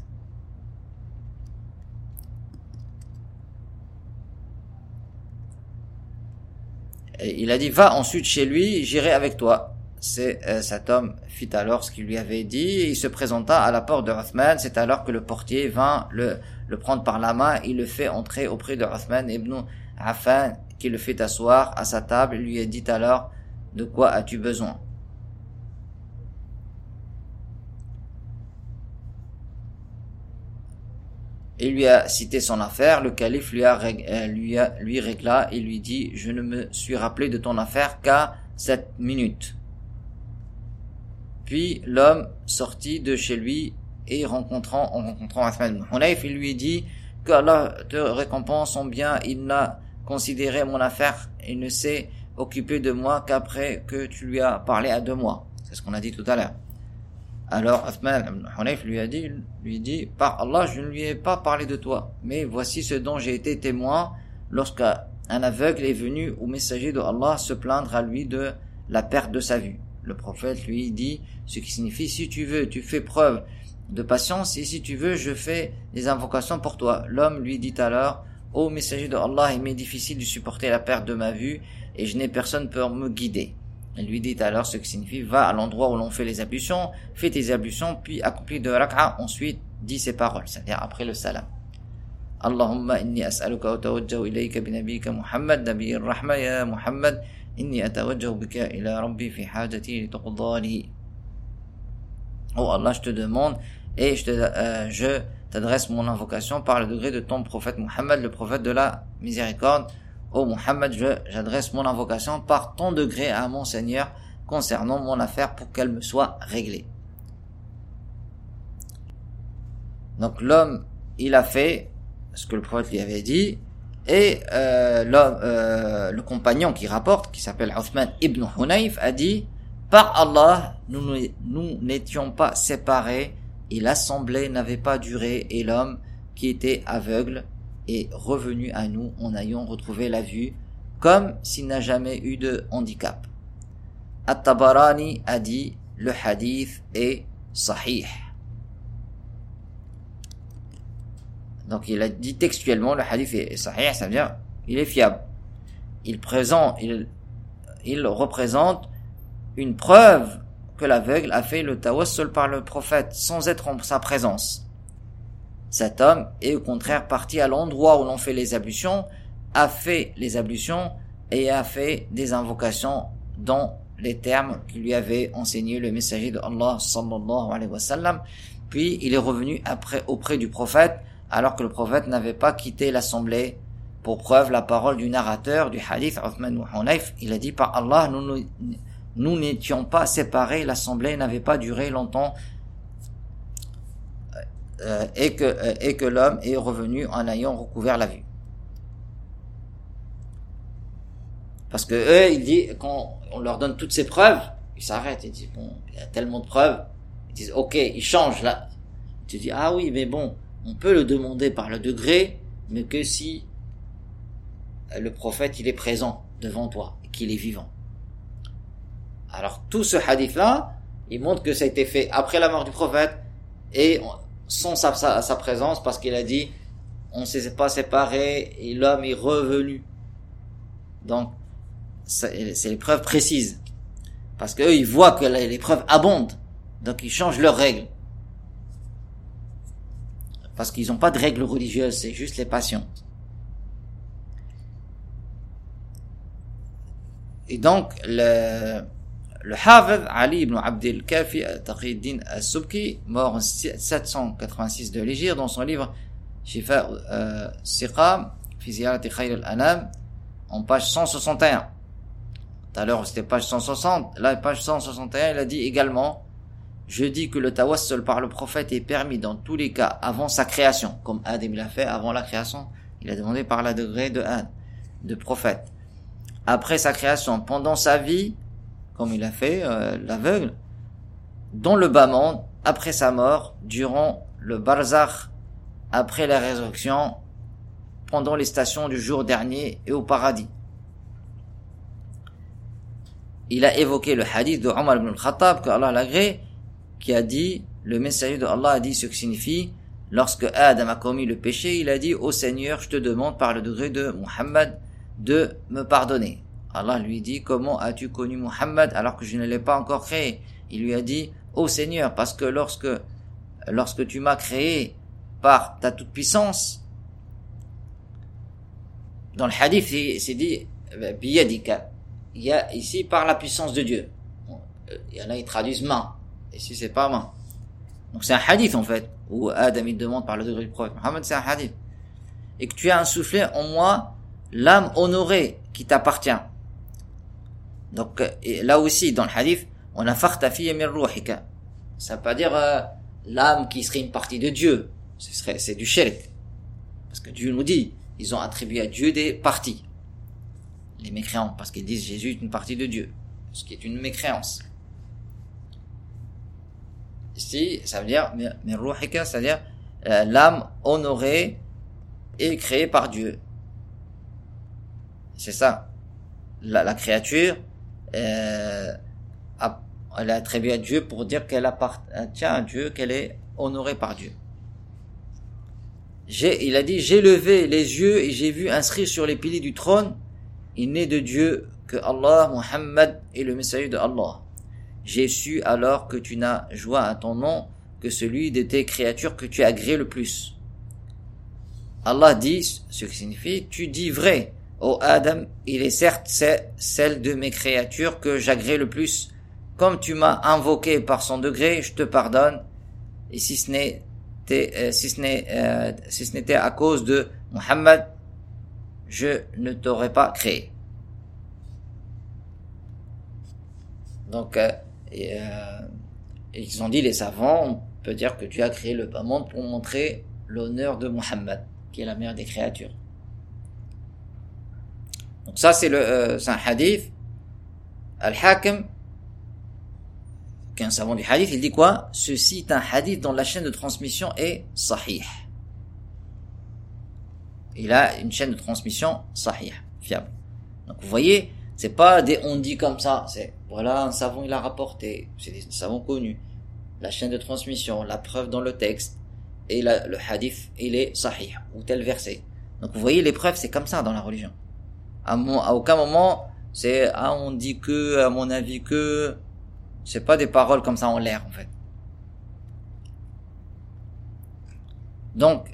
Et il a dit, va ensuite chez lui, j'irai avec toi. Cet homme fit alors ce qu'il lui avait dit, et il se présenta à la porte de Uthman. C'est alors que le portier vint le prendre par la main, il le fait entrer auprès de Uthman ibn Affan, qui le fait asseoir à sa table, et lui a dit alors, de quoi as-tu besoin? Il lui a cité son affaire, le calife lui régla et lui dit, je ne me suis rappelé de ton affaire qu'à 7 minutes. Puis l'homme sortit de chez lui et en rencontrant Uthman ibn Hunayf, il lui dit, que Allah te récompense son bien, il n'a considéré mon affaire, il ne s'est occupé de moi qu'après que tu lui as parlé à 2 mois. C'est ce qu'on a dit tout à l'heure. Alors Uthman ibn Hunayf lui dit, par Allah, je ne lui ai pas parlé de toi, mais voici ce dont j'ai été témoin lorsqu'un aveugle est venu au messager de Allah se plaindre à lui de la perte de sa vue. Le prophète lui dit, ce qui signifie, si tu veux, tu fais preuve de patience, et si tu veux, je fais des invocations pour toi. L'homme lui dit alors, ô messager de Allah, il m'est difficile de supporter la perte de ma vue, et je n'ai personne pour me guider. Il lui dit alors ce qui signifie, va à l'endroit où l'on fait les ablutions, fais tes ablutions, puis accomplis 2 rak'a, ensuite dis ces paroles, c'est-à-dire après le salam. Allahumma inni as'aluka wa tawajjahu ilayka bi nabiyyika Muhammad, nabiyyir rahma ya Muhammad, inni atawajjahu bika ila rabbi fi hajati li tuqdali. Oh Allah, je te demande et je t'adresse mon invocation par le degré de ton prophète Muhammad, le prophète de la miséricorde. Oh Muhammad, j'adresse mon invocation par ton degré à mon Seigneur concernant mon affaire pour qu'elle me soit réglée. Donc l'homme, il a fait ce que le prophète lui avait dit, et le compagnon qui rapporte, qui s'appelle Uthman ibn Hunayf, a dit, par Allah, nous n'étions pas séparés, et l'assemblée n'avait pas duré, et l'homme qui était aveugle est revenu à nous en ayant retrouvé la vue, comme s'il n'a jamais eu de handicap. At-Tabarani a dit, le hadith est sahih. Donc il a dit textuellement, le hadith est sahih, ça veut dire, il est fiable. Il représente une preuve que l'aveugle a fait le tawassul par le prophète sans être en sa présence. Cet homme est au contraire parti à l'endroit où l'on fait les ablutions, a fait les ablutions et a fait des invocations dans les termes qu'il lui avait enseigné le messager de Allah sallallahu alayhi wa sallam. Puis il est revenu auprès du prophète alors que le prophète n'avait pas quitté l'assemblée. Pour preuve la parole du narrateur du hadith, Uthman ibn Hunayf, il a dit, par Allah, nous n'étions pas séparés, l'assemblée n'avait pas duré longtemps, et que l'homme est revenu en ayant recouvert la vue. Parce que eux, il dit, quand on leur donne toutes ces preuves, ils s'arrêtent, ils disent, bon, il y a tellement de preuves, ils disent, ok, ils changent là. Tu dis, ah oui, mais bon, on peut le demander par le degré, mais que si le prophète, il est présent devant toi, et qu'il est vivant. Alors, tout ce hadith-là, il montre que ça a été fait après la mort du prophète, et sans sa présence, parce qu'il a dit, on ne s'est pas séparés, et l'homme est revenu. Donc, c'est les preuves précises. Parce qu'eux, ils voient que les preuves abondent. Donc, ils changent leurs règles. Parce qu'ils n'ont pas de règles religieuses, c'est juste les passions. Et donc, le Hafidh Ali ibn Abdel Kafi Taqiyuddin as-Subki, mort en 786 de l'Hégire, dans son livre Shifa Siqam fi Ziyarati Khayr al-Anam, en page 161. Tout à l'heure, c'était page 160. Là, page 161, il a dit également, je dis que le tawassul par le prophète est permis dans tous les cas avant sa création, comme Adam l'a fait avant la création. Il a demandé par la degré de prophète. Après sa création, pendant sa vie, comme il a fait l'aveugle, dans le bas monde, après sa mort, durant le barzakh, après la résurrection, pendant les stations du jour dernier et au paradis. Il a évoqué le hadith de Omar ibn al-Khattab, que Allah l'agrée, qui a dit, le messager de Allah a dit ce qui signifie, lorsque Adam a commis le péché, il a dit, ô Seigneur, je te demande par le degré de Muhammad de me pardonner. Allah lui dit, comment as-tu connu Muhammad alors que je ne l'ai pas encore créé? Il lui a dit, ô Seigneur, parce que lorsque tu m'as créé par ta toute-puissance, dans le hadith, c'est dit, biyadika. Il y a ici par la puissance de Dieu. Il y en a, ils traduisent main. Ici, c'est pas main. Donc c'est un hadith en fait, où Adam il demande par le degré du prophète Muhammad, c'est un hadith. Et que tu as insoufflé en moi l'âme honorée qui t'appartient. Donc là aussi, dans le hadith, on a farta fi min ruhika. Ça veut pas dire l'âme qui serait une partie de Dieu. C'est du shirk. Parce que Dieu nous dit, ils ont attribué à Dieu des parties. Les mécréants, parce qu'ils disent Jésus est une partie de Dieu. Ce qui est une mécréance. Ici, ça veut dire, min ruhika, c'est-à-dire l'âme honorée et créée par Dieu. C'est ça. La créature, elle est attribuée à Dieu pour dire qu'elle appartient à Dieu, qu'elle est honorée par Dieu. Il a dit, j'ai levé les yeux et j'ai vu inscrit sur les piliers du trône, il n'est de Dieu que Allah, Muhammad est le messager de Allah. J'ai su alors que tu n'as joint à ton nom que celui de tes créatures que tu as agréé le plus. Allah dit, ce qui signifie, tu dis vrai, ô Adam, il est certes celle de mes créatures que j'agrée le plus. Comme tu m'as invoqué par son degré, je te pardonne. Et si ce n'était à cause de Muhammad, je ne t'aurais pas créé. Donc, ils ont dit, les savants, on peut dire que Dieu a créé le monde pour montrer l'honneur de Muhammad, qui est la mère des créatures. Donc ça, c'est un hadith. Al-Hakim, qui est un savant du hadith, il dit quoi? Ceci est un hadith dont la chaîne de transmission est sahih. Il a une chaîne de transmission sahih, fiable. Donc vous voyez, c'est pas des on dit comme ça, c'est voilà, un savant il a rapporté, c'est des savants connus. La chaîne de transmission, la preuve dans le texte, et le hadith, il est sahih, ou tel verset. Donc vous voyez, les preuves, c'est comme ça dans la religion. À aucun moment, c'est on dit que, à mon avis que, c'est pas des paroles comme ça en l'air, en fait. Donc,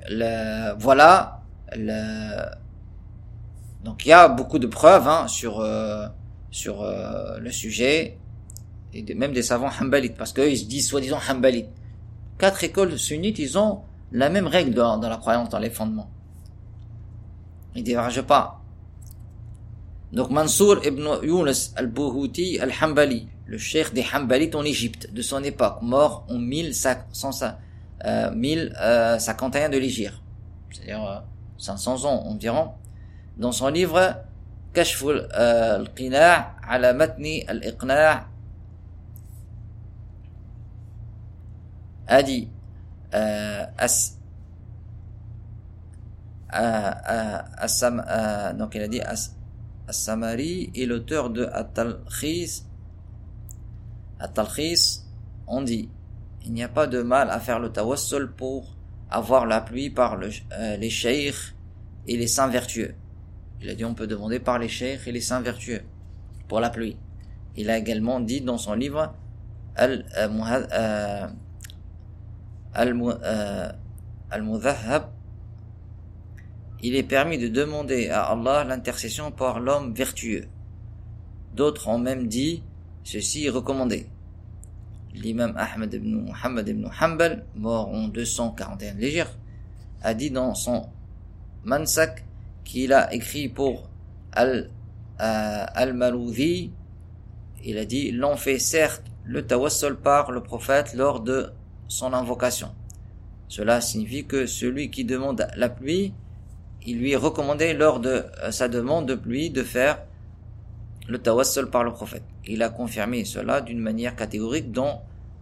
donc il y a beaucoup de preuves sur le sujet, et même des savants hanbalites, parce qu'eux ils se disent soi-disant hanbalites. 4 écoles sunnites, ils ont la même règle dans la croyance, dans les fondements. Ils divergent pas. Donc Mansour ibn Yunus al-Buhuti al-Hanbali, le cheikh des Hanbalites en Égypte, de son époque, mort en 1051 de l'Hégire, c'est-à-dire 500 ans environ, dans son livre Kashf al-Qina' ala matni al-Iqna' a dit donc il a dit As-Samari est l'auteur de At-Talkhis. On dit il n'y a pas de mal à faire le tawassul pour avoir la pluie par les sheikhs et les saints vertueux. Il a dit on peut demander par les sheikhs et les saints vertueux pour la pluie. Il a également dit dans son livre Al-Mudhahhab, il est permis de demander à Allah l'intercession par l'homme vertueux. D'autres ont même dit ceci est recommandé. L'imam Ahmad ibn Muhammad ibn Hanbal, mort en 241 de l'Hégire, a dit dans son Mansak qu'il a écrit pour Al-Malouzi, il a dit l'on fait certes le tawassul par le prophète lors de son invocation. Cela signifie que celui qui demande la pluie, il lui est recommandé lors de sa demande de pluie de faire le tawassul par le prophète. Il a confirmé cela d'une manière catégorique dans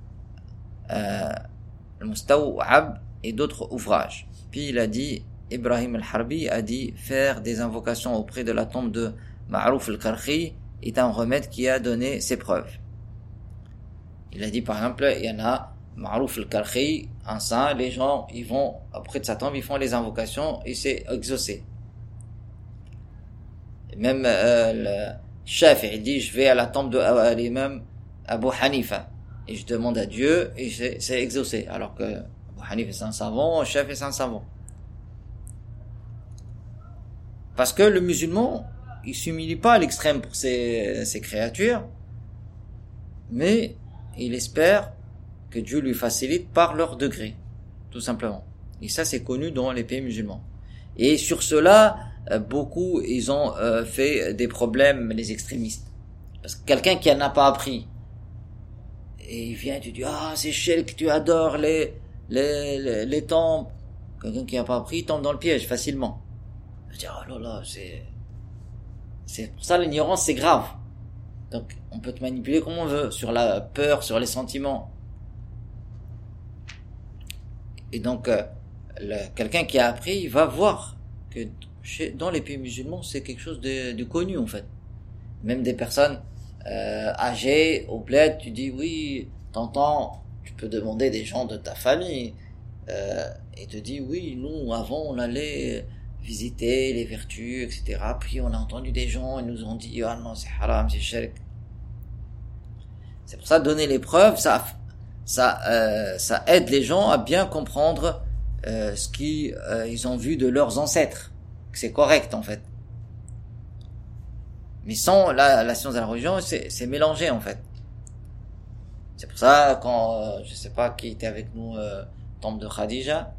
le Mustaw'ab et d'autres ouvrages. Puis il a dit, Ibrahim al-Harbi a dit, faire des invocations auprès de la tombe de Ma'rouf al-Karkhi est un remède qui a donné ses preuves. Il a dit par exemple, il y en a Ma'rouf al-Karkhi, un saint, les gens ils vont auprès de sa tombe, ils font les invocations et c'est exaucé. Et même le Shafi'i dit je vais à la tombe de l'imam Abu Hanifa et je demande à Dieu et c'est exaucé, alors que Abu Hanifa c'est un savant, Shafi'i c'est un savant. Parce que le musulman il s'humilie pas à l'extrême pour ses créatures, mais il espère que Dieu lui facilite par leur degré, tout simplement. Et ça, c'est connu dans les pays musulmans. Et sur cela, beaucoup, ils ont fait des problèmes, les extrémistes. Parce que quelqu'un qui en a pas appris, et il vient et tu dis, c'est Cheikh, tu adores les temples. Quelqu'un qui n'a pas appris, il tombe dans le piège facilement. Je dis, oh là là, c'est pour ça l'ignorance, c'est grave. Donc, on peut te manipuler comme on veut, sur la peur, sur les sentiments. Et donc, quelqu'un qui a appris, il va voir que dans les pays musulmans, c'est quelque chose de connu, en fait. Même des personnes âgées, au bled, tu dis, oui, t'entends, tu peux demander des gens de ta famille, et te dis, oui, nous, avant, on allait visiter les vertus, etc. Puis on a entendu des gens, ils nous ont dit, ah non, c'est haram, c'est shirk. C'est pour ça, donner les preuves, ça aide les gens à bien comprendre ce qu'ils ils ont vu de leurs ancêtres. Que c'est correct, en fait. Mais sans la science de la religion, c'est mélangé, en fait. C'est pour ça, quand, je sais pas qui était avec nous, temple de Khadija,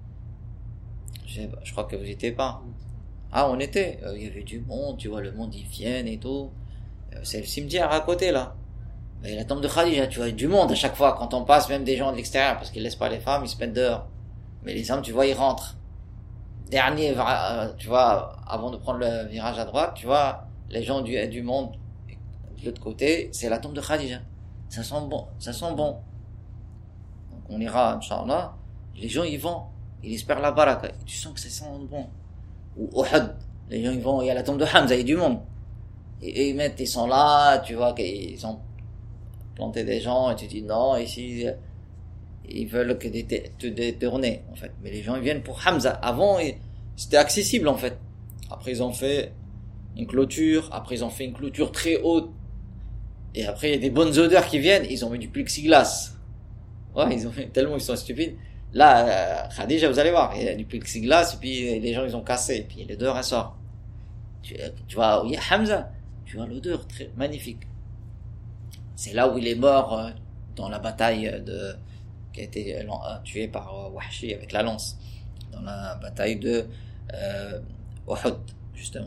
je crois que vous étiez pas. Ah, on était. Il y avait du monde, tu vois, le monde, ils viennent et tout. C'est le cimetière à côté, là. Et la tombe de Khadija, tu vois, du monde à chaque fois. Quand on passe, même des gens de l'extérieur, parce qu'ils laissent pas les femmes, ils se mettent dehors. Mais les hommes, tu vois, ils rentrent. Dernier, tu vois, avant de prendre le virage à droite, tu vois, les gens du monde, de l'autre côté, c'est la tombe de Khadija. Ça sent bon, ça sent bon. Donc on ira, Inch'Allah. Les gens, ils vont. Ils espèrent la baraka. Tu sens que ça sent bon. Ou Uhud. Les gens, ils vont, il y a la tombe de Hamza, il y a du monde. Et ils sont là, tu vois, qu'ils ont planté des gens, et tu dis non, ici, ils veulent que te détourner, en fait. Mais les gens, ils viennent pour Hamza. Avant, c'était accessible, en fait. Après, ils ont fait une clôture. Après, ils ont fait une clôture très haute. Et après, il y a des bonnes odeurs qui viennent. Ils ont mis du plexiglas. Ouais, ils ont fait, tellement ils sont stupides. Là, Khadija, vous allez voir, il y a du plexiglas, et puis les gens, ils ont cassé, et puis l'odeur, elle sort. Tu vois, où il y a Hamza, tu vois l'odeur très magnifique. C'est là où il est mort dans la bataille qui a été tué par Wahshi avec la lance, dans la bataille de Uhud, justement.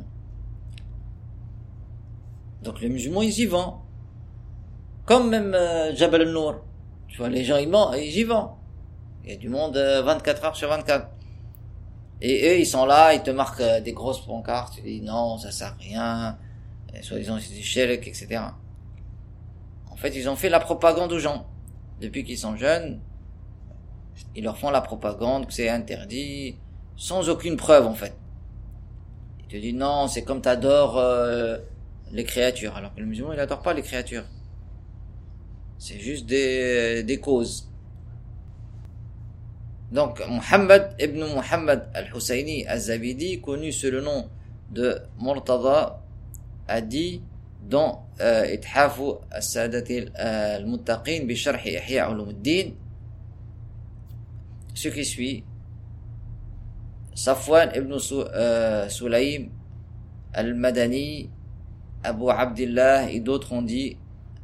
Donc les musulmans, ils y vont. Comme même Jabal al-Nour. Tu vois, les gens, ils y vont. Il y a du monde 24 heures sur 24. Et eux, ils sont là, ils te marquent des grosses pancartes. Tu dis non, ça sert à rien. Et soi-disant, c'est du shirk, etc. En fait, ils ont fait la propagande aux gens. Depuis qu'ils sont jeunes, ils leur font la propagande que c'est interdit, sans aucune preuve, en fait. Ils te disent non, c'est comme t'adores les créatures. Alors que le musulman, il adore pas les créatures. C'est juste des causes. Donc, Muhammad ibn Muhammad al-Husayni al-Zabidi, connu sous le nom de Murtada, a dit dans إتحاف السادة المتقين بشرح إحياء علوم الدين ce qui suit. Safwan ibn Sulaym al-Madani, Abu Abdillah et d'autres ont dit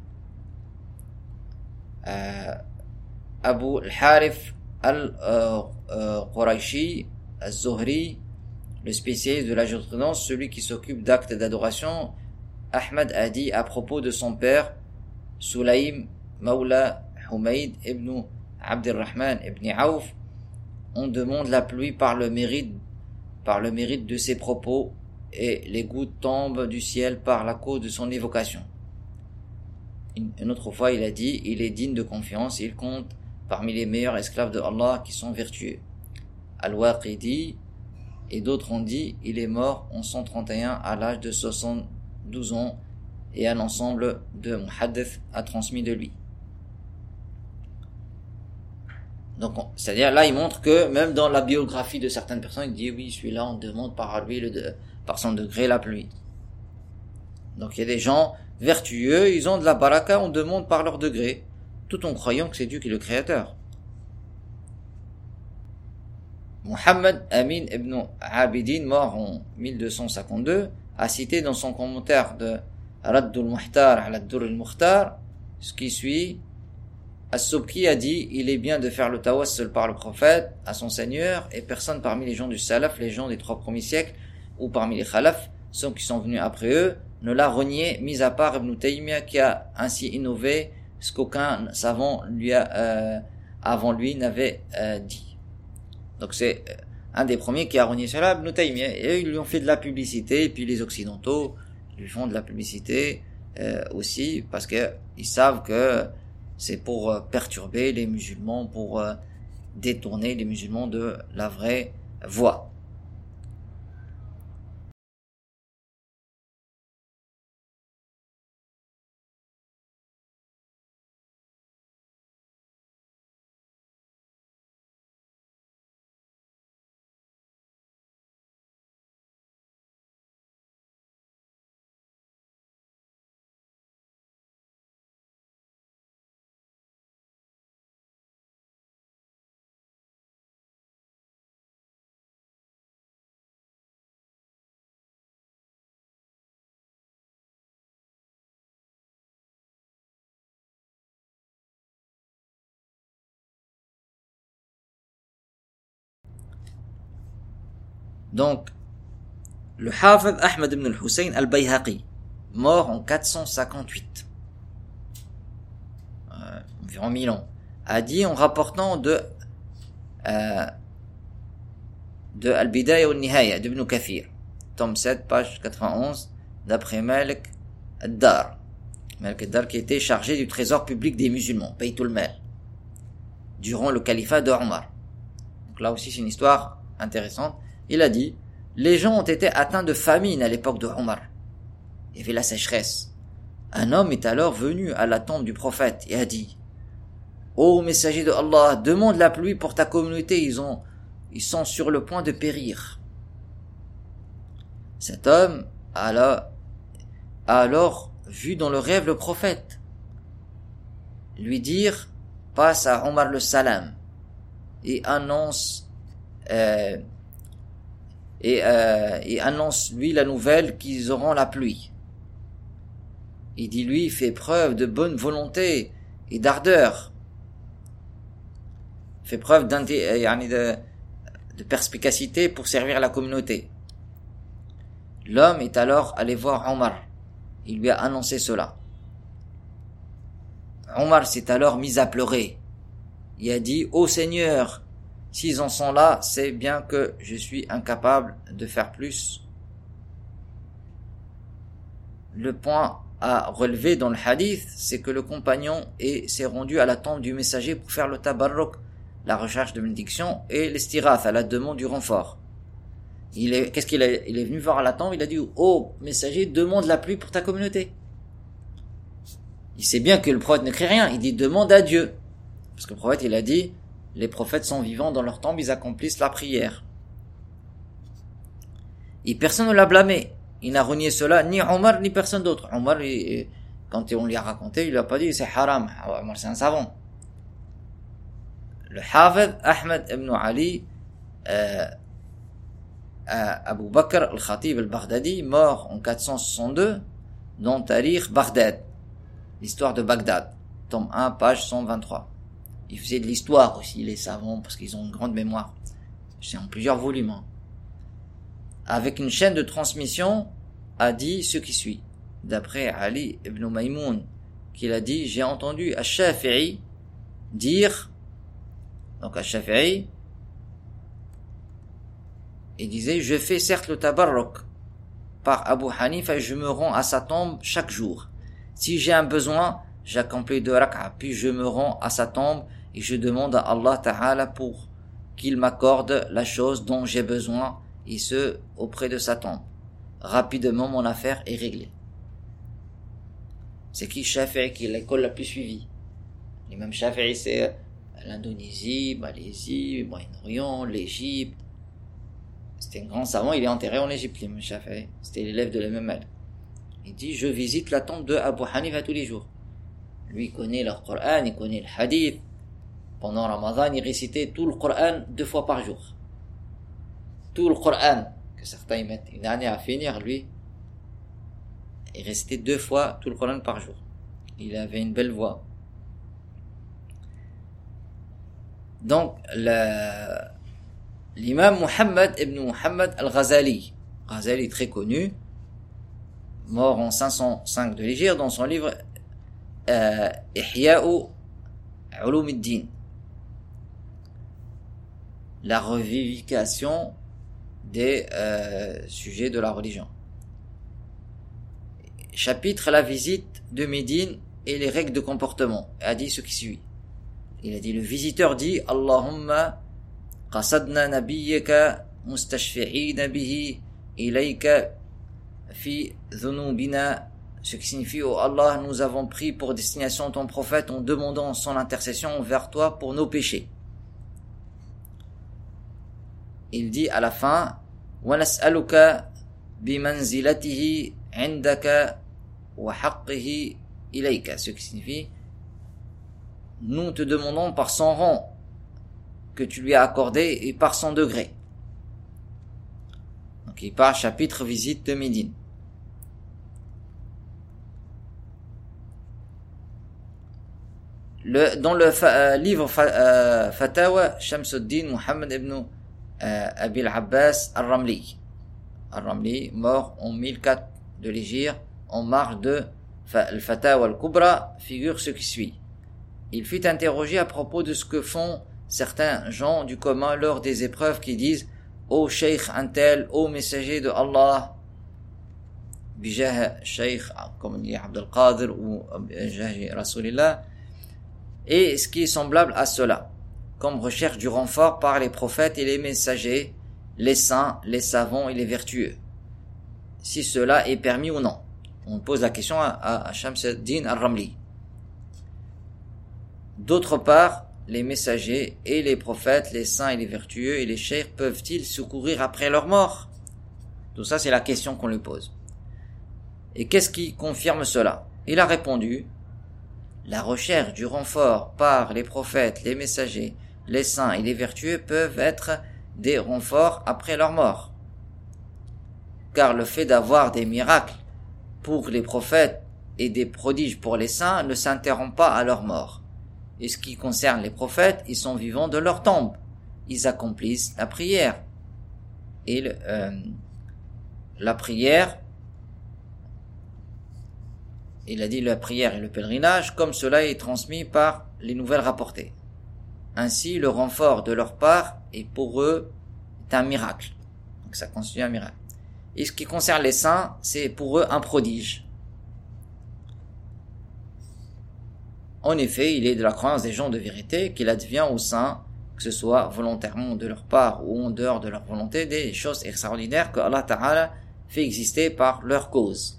Abu al-Harith al-Qurayshi al-Zuhri, le spécialiste de la jurisprudence, celui qui s'occupe d'actes d'adoration. Ahmad a dit à propos de son père Sulaym Mawla Humayd ibn Abdurrahman ibn Auf, on demande la pluie par le mérite de ses propos, et les gouttes tombent du ciel par la cause de son évocation. Une autre fois, il a dit, il est digne de confiance, il compte parmi les meilleurs esclaves de Allah qui sont vertueux. Al-Waqidi et d'autres ont dit, il est mort en 131 à l'âge de 72 ans, et un ensemble de muhaddith a transmis de lui. Donc, c'est-à-dire là, il montre que même dans la biographie de certaines personnes, il dit oui, celui-là, on demande par lui par son degré la pluie. Donc, il y a des gens vertueux, ils ont de la baraka, on demande par leur degré, tout en croyant que c'est Dieu qui est le créateur. Muhammad Amin ibn Abidin, mort en 1252, a cité dans son commentaire de Raddul Muhtar ala Durr al-Mukhtar ce qui suit. As-Subki a dit, il est bien de faire le tawassul par le prophète à son Seigneur, et personne parmi les gens du salaf, les gens des 3 premiers siècles, ou parmi les khalaf, ceux qui sont venus après eux, ne l'a renié, mis à part Ibn Taymiyyah qui a ainsi innové ce qu'aucun savant avant lui n'avait dit. Donc c'est un des premiers qui a renié cela, Ibn Taymiyyah, et eux, ils lui ont fait de la publicité, et puis les occidentaux lui font de la publicité aussi, parce que ils savent que c'est pour perturber les musulmans, pour détourner les musulmans de la vraie voie. Donc, le Hafid Ahmed ibn al-Hussein al-Bayhaqi, mort en 458, environ 1000 ans, a dit en rapportant de Al-Bidaya al-Nihaya d'Ibn Kathir, tome 7, page 91, d'après Malik ad-Dar. Malik ad-Dar qui était chargé du trésor public des musulmans, Baytul Mal, durant le califat de Omar. Donc là aussi c'est une histoire intéressante. Il a dit, les gens ont été atteints de famine à l'époque de Omar. Il y avait la sécheresse. Un homme est alors venu à la tombe du prophète et a dit, ô messager de Allah, demande la pluie pour ta communauté, ils sont sur le point de périr. Cet homme a alors vu dans le rêve le prophète lui dire, passe à Omar le salam et annonce lui la nouvelle qu'ils auront la pluie. Il dit lui, fait preuve de bonne volonté et d'ardeur, fait preuve de perspicacité pour servir la communauté. L'homme est alors allé voir Omar. Il lui a annoncé cela. Omar s'est alors mis à pleurer. Il a dit, ô Seigneur, s'ils en sont là, c'est bien que je suis incapable de faire plus. Le point à relever dans le hadith, c'est que le compagnon s'est rendu à la tombe du messager pour faire le tabarruk, la recherche de bénédiction, et l'istirath, à la demande du renfort. Il est venu voir à la tombe, il a dit, ô messager, demande la pluie pour ta communauté. Il sait bien que le prophète n'écrit rien, il dit, demande à Dieu. Parce que le prophète, il a dit, les prophètes sont vivants dans leur tombe, ils accomplissent la prière. Et personne ne l'a blâmé. Il n'a renié cela, ni Omar, ni personne d'autre. Omar, quand on lui a raconté, il lui a pas dit, c'est haram. Omar, c'est un savant. Le Hafid Ahmed ibn Ali, Abu Bakr al-Khatib al-Baghdadi, mort en 462, dans Tarikh Baghdad, l'histoire de Bagdad, tome 1, page 123. Il faisait de l'histoire aussi, les savants, parce qu'ils ont une grande mémoire. C'est en plusieurs volumes. Hein. Avec une chaîne de transmission, a dit ce qui suit. D'après Ali ibn Maymoun, qu'il a dit, j'ai entendu Ash-Shafi'i dire, donc Ash-Shafi'i, il disait, je fais certes le tabarruk par Abu Hanifa et je me rends à sa tombe chaque jour. Si j'ai un besoin, j'accomplis 2 rak'a, puis je me rends à sa tombe et je demande à Allah Ta'ala pour qu'il m'accorde la chose dont j'ai besoin, et ce, auprès de sa tombe. Rapidement, mon affaire est réglée. C'est qui Shafi'i, qui est l'école la plus suivie? L'imam Shafi'i, c'est l'Indonésie, Malaisie, Moyen-Orient, l'Égypte. C'était un grand savant, il est enterré en Égypte, l'imam Shafi'i. C'était l'élève de l'imam Malik. Il dit, je visite la tombe de Abu Hanifa tous les jours. Lui, il connaît le Coran, il connaît le hadith. Pendant Ramadan, il récitait tout le Coran 2 fois par jour. Tout le Coran, que certains y mettent une année à finir, lui, il récitait 2 fois tout le Coran par jour. Il avait une belle voix. Donc, l'imam Muhammad ibn Muhammad al-Ghazali, Ghazali très connu, mort en 505 de l'Hégire, dans son livre Ihya'u Ulum ad-Din, la revivification des sujets de la religion. Chapitre la visite de Médine et les règles de comportement. Il a dit ce qui suit. Il a dit, le visiteur dit, Allahumma qasadna nabiyyaka mustashfi'ina bihi ilayka fi dhunubina, ce qui signifie, oh Allah, nous avons pris pour destination ton prophète en demandant son intercession vers toi pour nos péchés. Il dit à la fin, wa nas'aluka bimanzilatihi indaka wa haqqihi ilayka, ce qui signifie, nous te demandons par son rang que tu lui as accordé et par son degré. Donc il part chapitre visite de Médine. Dans le livre Fatawa, Shamsuddin Muhammad ibn Abil Abbas al-Ramli. Al-Ramli, mort en 1004 de l'Hégire, en marge de Al-Fatawa al-Kubra, figure ce qui suit. Il fut interrogé à propos de ce que font certains gens du commun lors des épreuves qui disent « Ô Cheikh Antel, ô messager de Allah » bijah Cheikh, comme on dit Abdel Qadir ou bijah Rasulillah, et ce qui est semblable à cela, comme recherche du renfort par les prophètes et les messagers, les saints, les savants et les vertueux. Si cela est permis ou non. On pose la question à Shams ad-Din al-Ramli. D'autre part, les messagers et les prophètes, les saints et les vertueux et les cheikhs peuvent-ils secourir après leur mort? Tout ça, c'est la question qu'on lui pose. Et qu'est-ce qui confirme cela? Il a répondu, la recherche du renfort par les prophètes, les messagers, les saints et les vertueux peuvent être des renforts après leur mort. Car le fait d'avoir des miracles pour les prophètes et des prodiges pour les saints ne s'interrompt pas à leur mort. Et ce qui concerne les prophètes, ils sont vivants de leur tombe. Ils accomplissent la prière. Et la prière, il a dit la prière et le pèlerinage, comme cela est transmis par les nouvelles rapportées. Ainsi, le renfort de leur part est pour eux un miracle. Donc ça constitue un miracle. Et ce qui concerne les saints, c'est pour eux un prodige. En effet, il est de la croyance des gens de vérité qu'il advient aux saints, que ce soit volontairement de leur part ou en dehors de leur volonté, des choses extraordinaires que Allah Ta'ala fait exister par leur cause.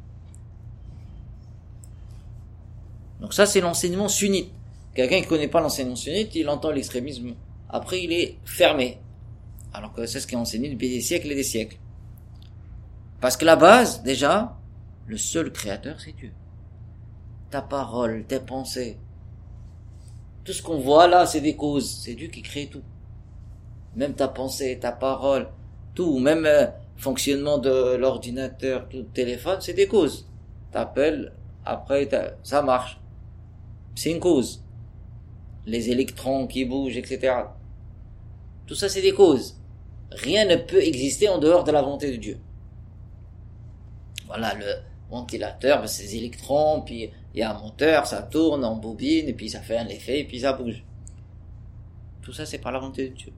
Donc ça, c'est l'enseignement sunnite. Quelqu'un qui connaît pas l'enseignement sunnite, il entend l'extrémisme. Après, il est fermé. Alors que c'est ce qui est enseigné depuis des siècles et des siècles. Parce que la base, déjà, le seul créateur, c'est Dieu. Ta parole, tes pensées. Tout ce qu'on voit là, c'est des causes. C'est Dieu qui crée tout. Même ta pensée, ta parole, tout. Même fonctionnement de l'ordinateur, tout le téléphone, c'est des causes. T'appelles, après, ça marche. C'est une cause. Les électrons qui bougent, etc. Tout ça, c'est des causes. Rien ne peut exister en dehors de la volonté de Dieu. Voilà, le ventilateur, c'est des électrons, puis il y a un moteur, ça tourne en bobine, et puis ça fait un effet, et puis ça bouge. Tout ça, c'est par la volonté de Dieu.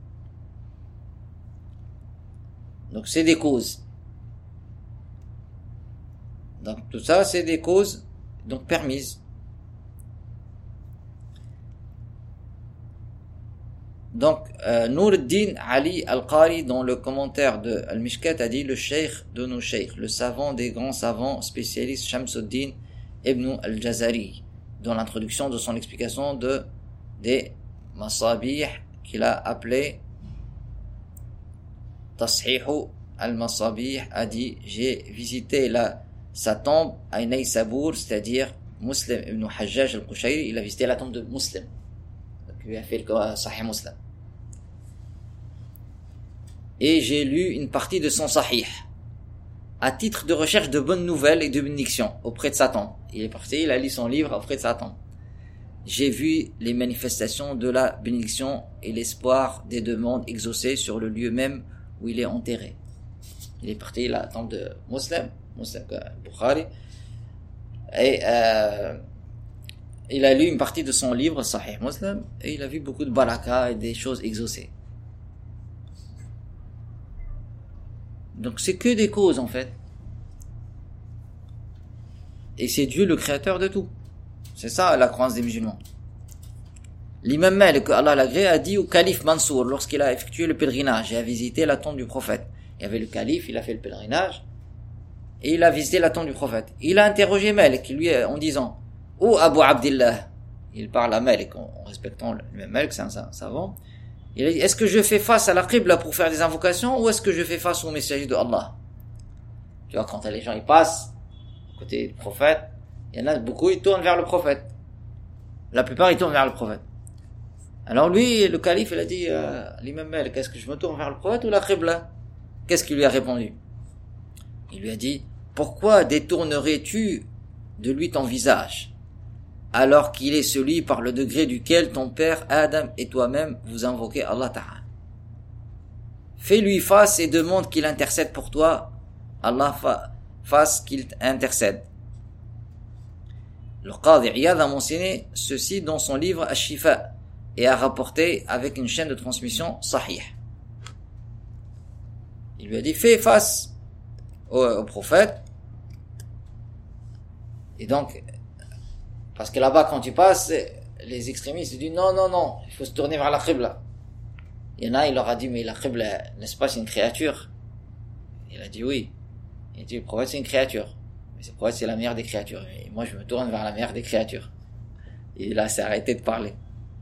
Donc, c'est des causes. Donc, tout ça, c'est des causes, donc permises. Donc, Nur-ad-Din Ali al-Qari, dans le commentaire de Al-Mishkat, a dit le cheikh de nos cheikhs, le savant des grands savants spécialistes Shamsuddin ibn al-Jazari, dans l'introduction de son explication des Masabih, qu'il a appelé Tashihu al-Masabih, a dit, j'ai visité sa tombe à Naïsabour, c'est-à-dire Muslim ibn Hajjaj al-Qushayri, il a visité la tombe de Muslim. Il a fait le Sahih Muslim. Et j'ai lu une partie de son Sahih, à titre de recherche de bonnes nouvelles et de bénédictions auprès de Satan. Il est parti, il a lu son livre auprès de Satan. J'ai vu les manifestations de la bénédiction et l'espoir des demandes exaucées sur le lieu même où il est enterré. Il est parti à la tombe de Muslim Bukhari, et il a lu une partie de son livre Sahih Muslim, et il a vu beaucoup de baraka et des choses exaucées. Donc c'est que des causes en fait. Et c'est Dieu le créateur de tout. C'est ça la croyance des musulmans. L'imam Malik, Allah l'agrée, a dit au calife Mansour, lorsqu'il a effectué le pèlerinage et a visité la tombe du prophète. Il y avait le calife, il a fait le pèlerinage, et il a visité la tombe du prophète. Il a interrogé Malik, lui, en disant, ô Abu Abdillah, il parle à Malik, en respectant le Malik, c'est un savant. Il a dit, est-ce que je fais face à la Qibla pour faire des invocations, ou est-ce que je fais face au messager de Allah? Tu vois, quand les gens, ils passent, côté du prophète, il y en a beaucoup, ils tournent vers le prophète. La plupart, ils tournent vers le prophète. Alors lui, le calife, il a dit, l'imam Malik, est-ce que je me tourne vers le prophète ou la Qibla? Qu'est-ce qu'il lui a répondu? Il lui a dit, pourquoi détournerais-tu de lui ton visage, alors qu'il est celui par le degré duquel ton père Adam et toi-même vous invoquez Allah Ta'ala? fais-lui face et demande qu'il intercède pour toi. Allah fasse qu'il intercède. Le Qadi Iyad a mentionné ceci dans son livre Ash-Shifa et a rapporté avec une chaîne de transmission sahih. Il lui a dit, fais face au prophète. Et donc, parce que là-bas, quand tu passes, les extrémistes disent, non, il faut se tourner vers la Qibla. Il y en a, il leur a dit, mais la Qibla, n'est-ce pas, c'est une créature? Il a dit oui. Il a dit, le prophète, c'est une créature. Mais le prophète, c'est la meilleure des créatures. Et moi, je me tourne vers la meilleure des créatures. Et là, c'est arrêté de parler.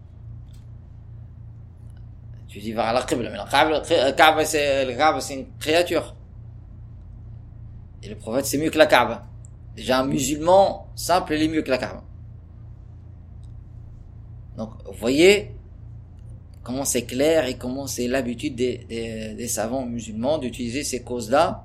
Tu dis vers la Qibla, mais le Kaaba, c'est une créature. Et le prophète, c'est mieux que la Kaaba. Déjà, un musulman simple, il est mieux que la Kaaba. Donc, vous voyez comment c'est clair et comment c'est l'habitude des savants musulmans d'utiliser ces causes-là.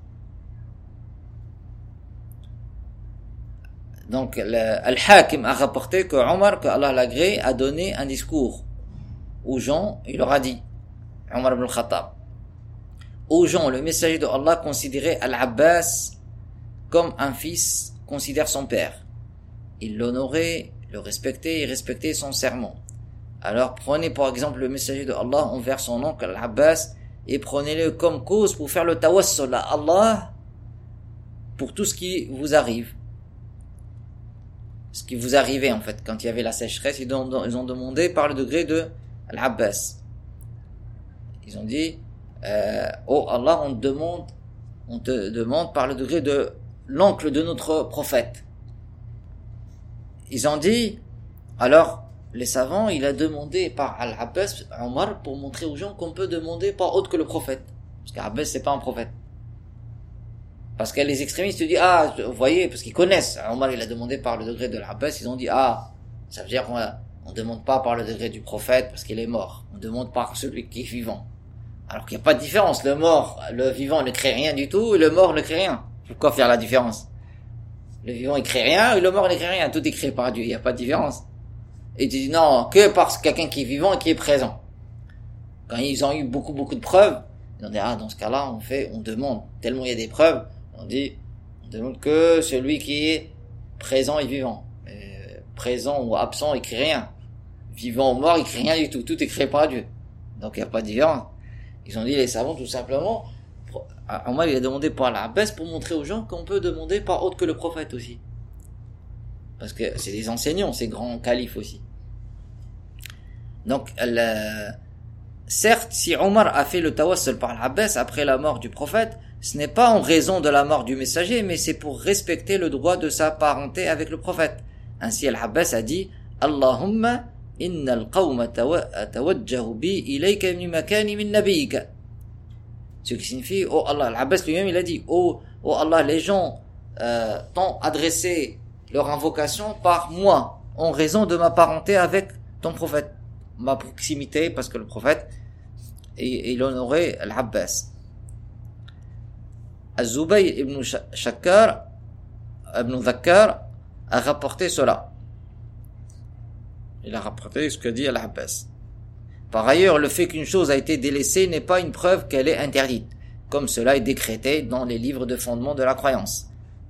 Donc, Al-Hakim a rapporté que Omar, que Allah l'agrée, a donné un discours aux gens. Il leur a dit, Omar ibn al-Khattab, aux gens, le messager de Allah considérait Al-Abbas comme un fils considère son père. Il l'honorait, le respectait et respectait son serment. Alors prenez par exemple le messager de Allah envers son oncle Al-Abbas et prenez-le comme cause pour faire le tawassul à Allah pour tout ce qui vous arrive. Ce qui vous arrivait en fait quand il y avait la sécheresse, ils ont demandé par le degré de Al-Abbas. Ils ont dit oh Allah, on te demande par le degré de l'oncle de notre prophète. Ils ont dit, alors les savants, il a demandé par Al-Abbas, Omar, pour montrer aux gens qu'on peut demander par autre que le prophète. Parce qu'Abbas, c'est pas un prophète. Parce que les extrémistes disent, vous voyez, parce qu'ils connaissent. Omar, il a demandé par le degré de l'Abbas, ils ont dit, ça veut dire qu'on demande pas par le degré du prophète parce qu'il est mort. On demande par celui qui est vivant. Alors qu'il n'y a pas de différence. Le mort, le vivant ne crée rien du tout, et le mort ne crée rien. Pourquoi faire la différence? Le vivant, il crée rien, et le mort, il crée rien. Tout est créé par Dieu. Il n'y a pas de différence. Et tu dis non, que par quelqu'un qui est vivant et qui est présent. Quand ils ont eu beaucoup de preuves, ils ont dit, dans ce cas-là, on demande. Tellement il y a des preuves, on demande que celui qui est présent et vivant. Présent ou absent, il crée rien. Vivant ou mort, il crée rien du tout. Tout est créé par Dieu. Donc il n'y a pas de différence. Ils ont dit, les savants, tout simplement, Omar, il a demandé par l'Abbas pour montrer aux gens qu'on peut demander par autre que le prophète aussi. Parce que c'est des enseignants, ces grands califes aussi. Donc, certes, si Omar a fait le tawassul par l'Abbas après la mort du prophète, ce n'est pas en raison de la mort du messager, mais c'est pour respecter le droit de sa parenté avec le prophète. Ainsi, Al-Abbas a dit, Allahumma inna al-qawma tawajjahu bi ilayka min makani min nabiyika. Ce qui signifie, oh Allah, Al-Abbas lui-même, il a dit, oh Allah, les gens t'ont adressé leur invocation par moi, en raison de ma parenté avec ton prophète. Ma proximité, parce que le prophète, il honorait Al-Abbas. Az-Zubayr ibn Shakkar, ibn Dhakkar, a rapporté cela. Il a rapporté ce que dit Al-Abbas. Par ailleurs, le fait qu'une chose a été délaissée n'est pas une preuve qu'elle est interdite, comme cela est décrété dans les livres de fondement de la croyance.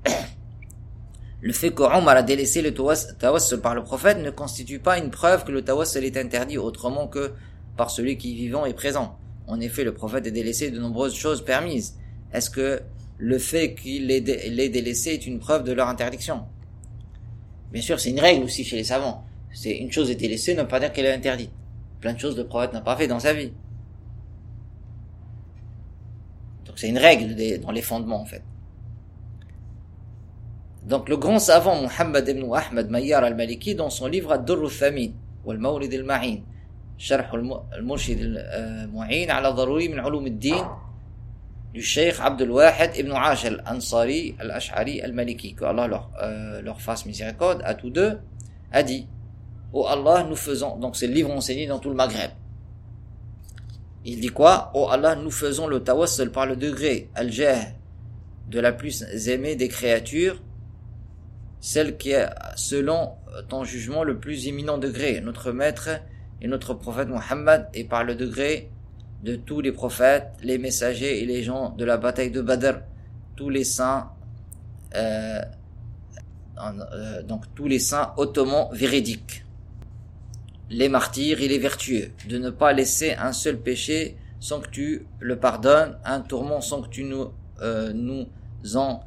Le fait qu'Omar a délaissé le tawassul par le prophète ne constitue pas une preuve que le tawassul est interdit autrement que par celui qui est vivant et présent. En effet, le prophète a délaissé de nombreuses choses permises. Est-ce que le fait qu'il l'ait délaissé est une preuve de leur interdiction? Bien sûr, c'est une règle aussi chez les savants. C'est une chose est délaissée ne veut pas dire qu'elle est interdite. Plein de choses le prophète n'a pas fait dans sa vie. Donc c'est une règle dans les fondements en fait. Donc le grand savant Muhammad ibn Ahmad Mayyar al-Maliki dans son livre Ad-Durr al-Thamin wal-Mawlid al-Ma'in Sharh al-Murshid al-Mu'in ala Daruri min Ulum al-Din du Cheikh Abdul Wahid ibn Ash al-Ansari al-Ash'ari al-Maliki, que Allah leur fasse miséricorde à tous deux, a dit, oh Allah, nous faisons, donc c'est le livre enseigné dans tout le Maghreb. Il dit quoi? Oh Allah, nous faisons le tawassul par le degré al-jah de la plus aimée des créatures, celle qui est selon ton jugement le plus éminent degré, notre maître et notre prophète Muhammad, et par le degré de tous les prophètes, les messagers et les gens de la bataille de Badr, tous les saints, donc tous les saints ottomans véridiques, les martyrs et les vertueux, de ne pas laisser un seul péché sans que tu le pardonnes, un tourment sans que tu nous en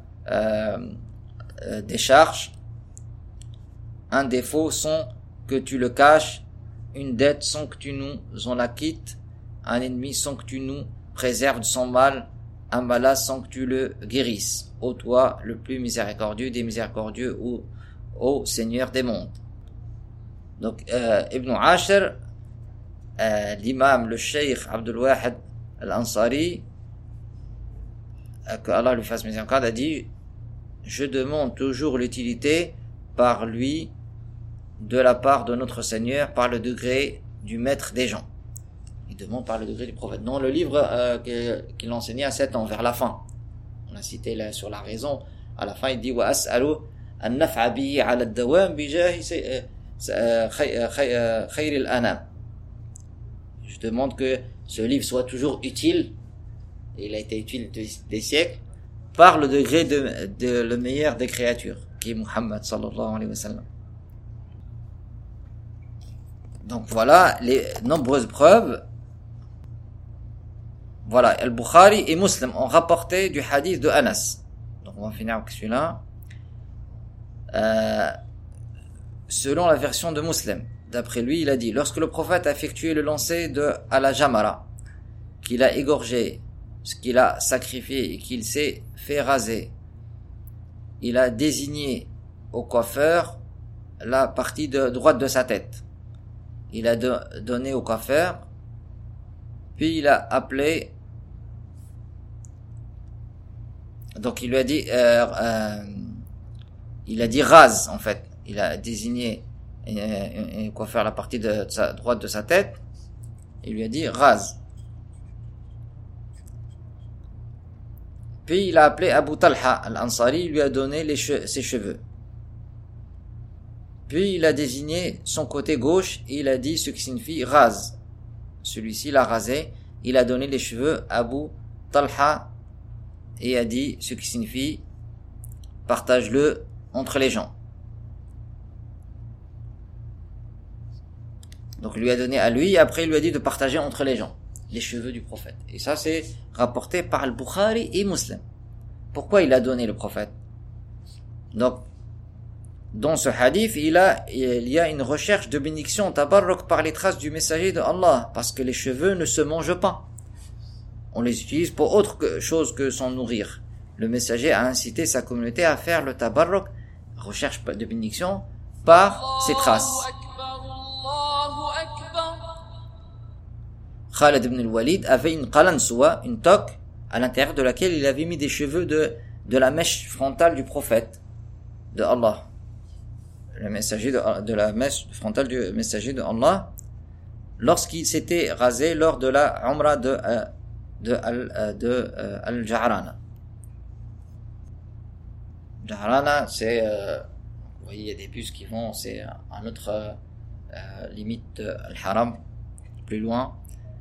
décharges, un défaut sans que tu le caches, une dette sans que tu nous en acquittes, un ennemi sans que tu nous préserves de son mal, un malade sans que tu le guérisses. Ô toi, le plus miséricordieux des miséricordieux, ou ô Seigneur des mondes. Donc, Ibn Ashir, l'imam, le cheikh Abdul Wahid al-Ansari, que Allah lui fasse miséricorde, a dit: je demande toujours l'utilité par lui, de la part de notre Seigneur, par le degré du maître des gens. Il demande par le degré du prophète. Dans le livre qu'il enseignait à 7 ans, vers la fin, on a cité là sur la raison, à la fin il dit: wa as'alu an naf'a bihi 'ala ad-dawam bi jahi khayr al-anam. Je demande que ce livre soit toujours utile, et il a été utile des siècles, par le degré de le meilleur des créatures, qui est Muhammad sallallahu alayhi wa sallam. Donc voilà les nombreuses preuves. Voilà, Al-Bukhari et Muslim ont rapporté du hadith de Anas. Donc on va finir avec celui-là. Selon la version de Muslim, d'après lui, il a dit: lorsque le prophète a effectué le lancer de Al-Jamara, qu'il a égorgé, ce qu'il a sacrifié et qu'il s'est fait raser, il a désigné au coiffeur la partie droite de sa tête. Il a donné au coiffeur, puis il a appelé, donc il lui a dit, il a dit rase en fait. Il a désigné un coiffeur la partie droite de sa tête. Il lui a dit rase. Puis il a appelé Abu Talha al-Ansari, il lui a donné ses cheveux. Puis il a désigné son côté gauche et il a dit ce qui signifie rase. Celui-ci l'a rasé, il a donné les cheveux à Abu Talha et a dit ce qui signifie partage-le entre les gens. Donc il lui a donné à lui et après il lui a dit de partager entre les gens les cheveux du prophète. Et ça c'est rapporté par Al-Bukhari et Muslim. Pourquoi il a donné le prophète? Donc dans ce hadith, il y a une recherche de bénédiction tabarruk par les traces du messager de Allah, parce que les cheveux ne se mangent pas. On les utilise pour autre chose que s'en nourrir. Le messager a incité sa communauté à faire le tabarruk, recherche de bénédiction, par ces traces. Khalid ibn al-Walid avait une qalansoua, une toque, à l'intérieur de laquelle il avait mis des cheveux de la mèche frontale du prophète de Allah. Le messager de la mèche frontale du messager de Allah, lorsqu'il s'était rasé lors de la Umrah de Al-Ja'rana. Ja'rana, c'est vous voyez, il y a des bus qui vont, c'est un autre limite Al-Haram, plus loin.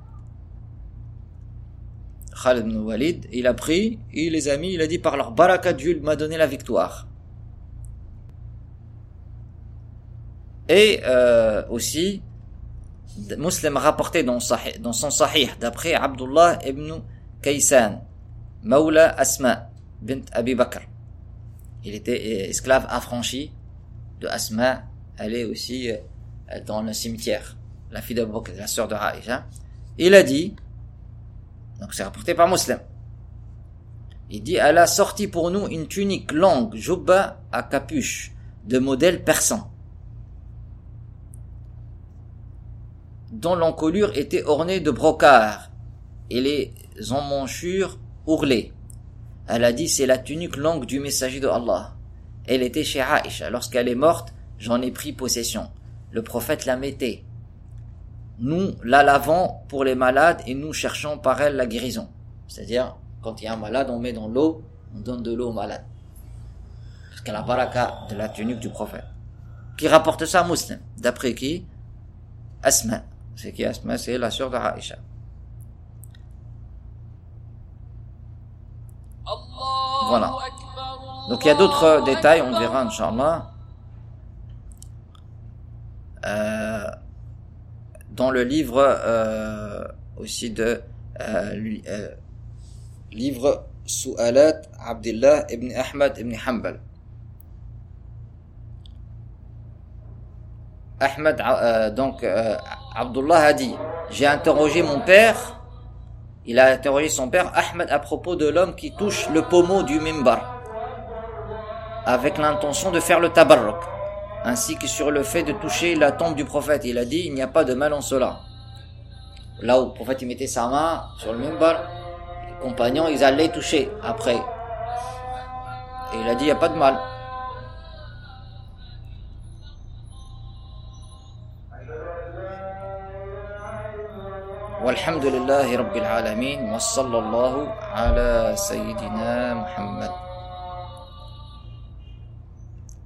Khalid ibn Walid, il a pris, et les amis, il a dit: par leur baraka, Dieu m'a donné la victoire. Et aussi, Muslim a rapporté dans son Sahih, d'après Abdullah ibn Kaysan, Mawla Asma bint Abi Bakr. Il était esclave affranchi de Asma. Elle est aussi dans le cimetière, la fille d'Abu Bakr, la sœur de Aïcha. Il a dit, donc c'est rapporté par Muslim, il dit: elle a sorti pour nous une tunique longue, jubba à capuche, de modèle persan, dont l'encolure était ornée de brocart et les emmanchures ourlées. Elle a dit: c'est la tunique longue du messager de Allah. Elle était chez Aïcha. Lorsqu'elle est morte, j'en ai pris possession. Le prophète la mettait. Nous la lavons pour les malades et nous cherchons par elle la guérison. C'est-à-dire, quand il y a un malade, on met dans l'eau, on donne de l'eau au malade. Parce qu'elle a la baraka de la tunique du prophète. Qui rapporte ça à Muslim. D'après qui? Asma. C'est qui Asma? C'est la sœur de Aïcha. Voilà. Donc il y a d'autres détails, on verra Inch'Allah. Dans le livre aussi de livre Su'alat Abdullah ibn Ahmad ibn Hanbal. Abdullah a dit, j'ai interrogé mon père, il a interrogé son père Ahmed à propos de l'homme qui touche le pommeau du mimbar avec l'intention de faire le tabarruk, ainsi que sur le fait de toucher la tombe du prophète. Il a dit, il n'y a pas de mal en cela. Là où le prophète il mettait sa main sur le mimbar, les compagnons ils allaient toucher après, et il a dit, il n'y a pas de mal. والحمد لله رب العالمين وصلى الله على سيدنا محمد.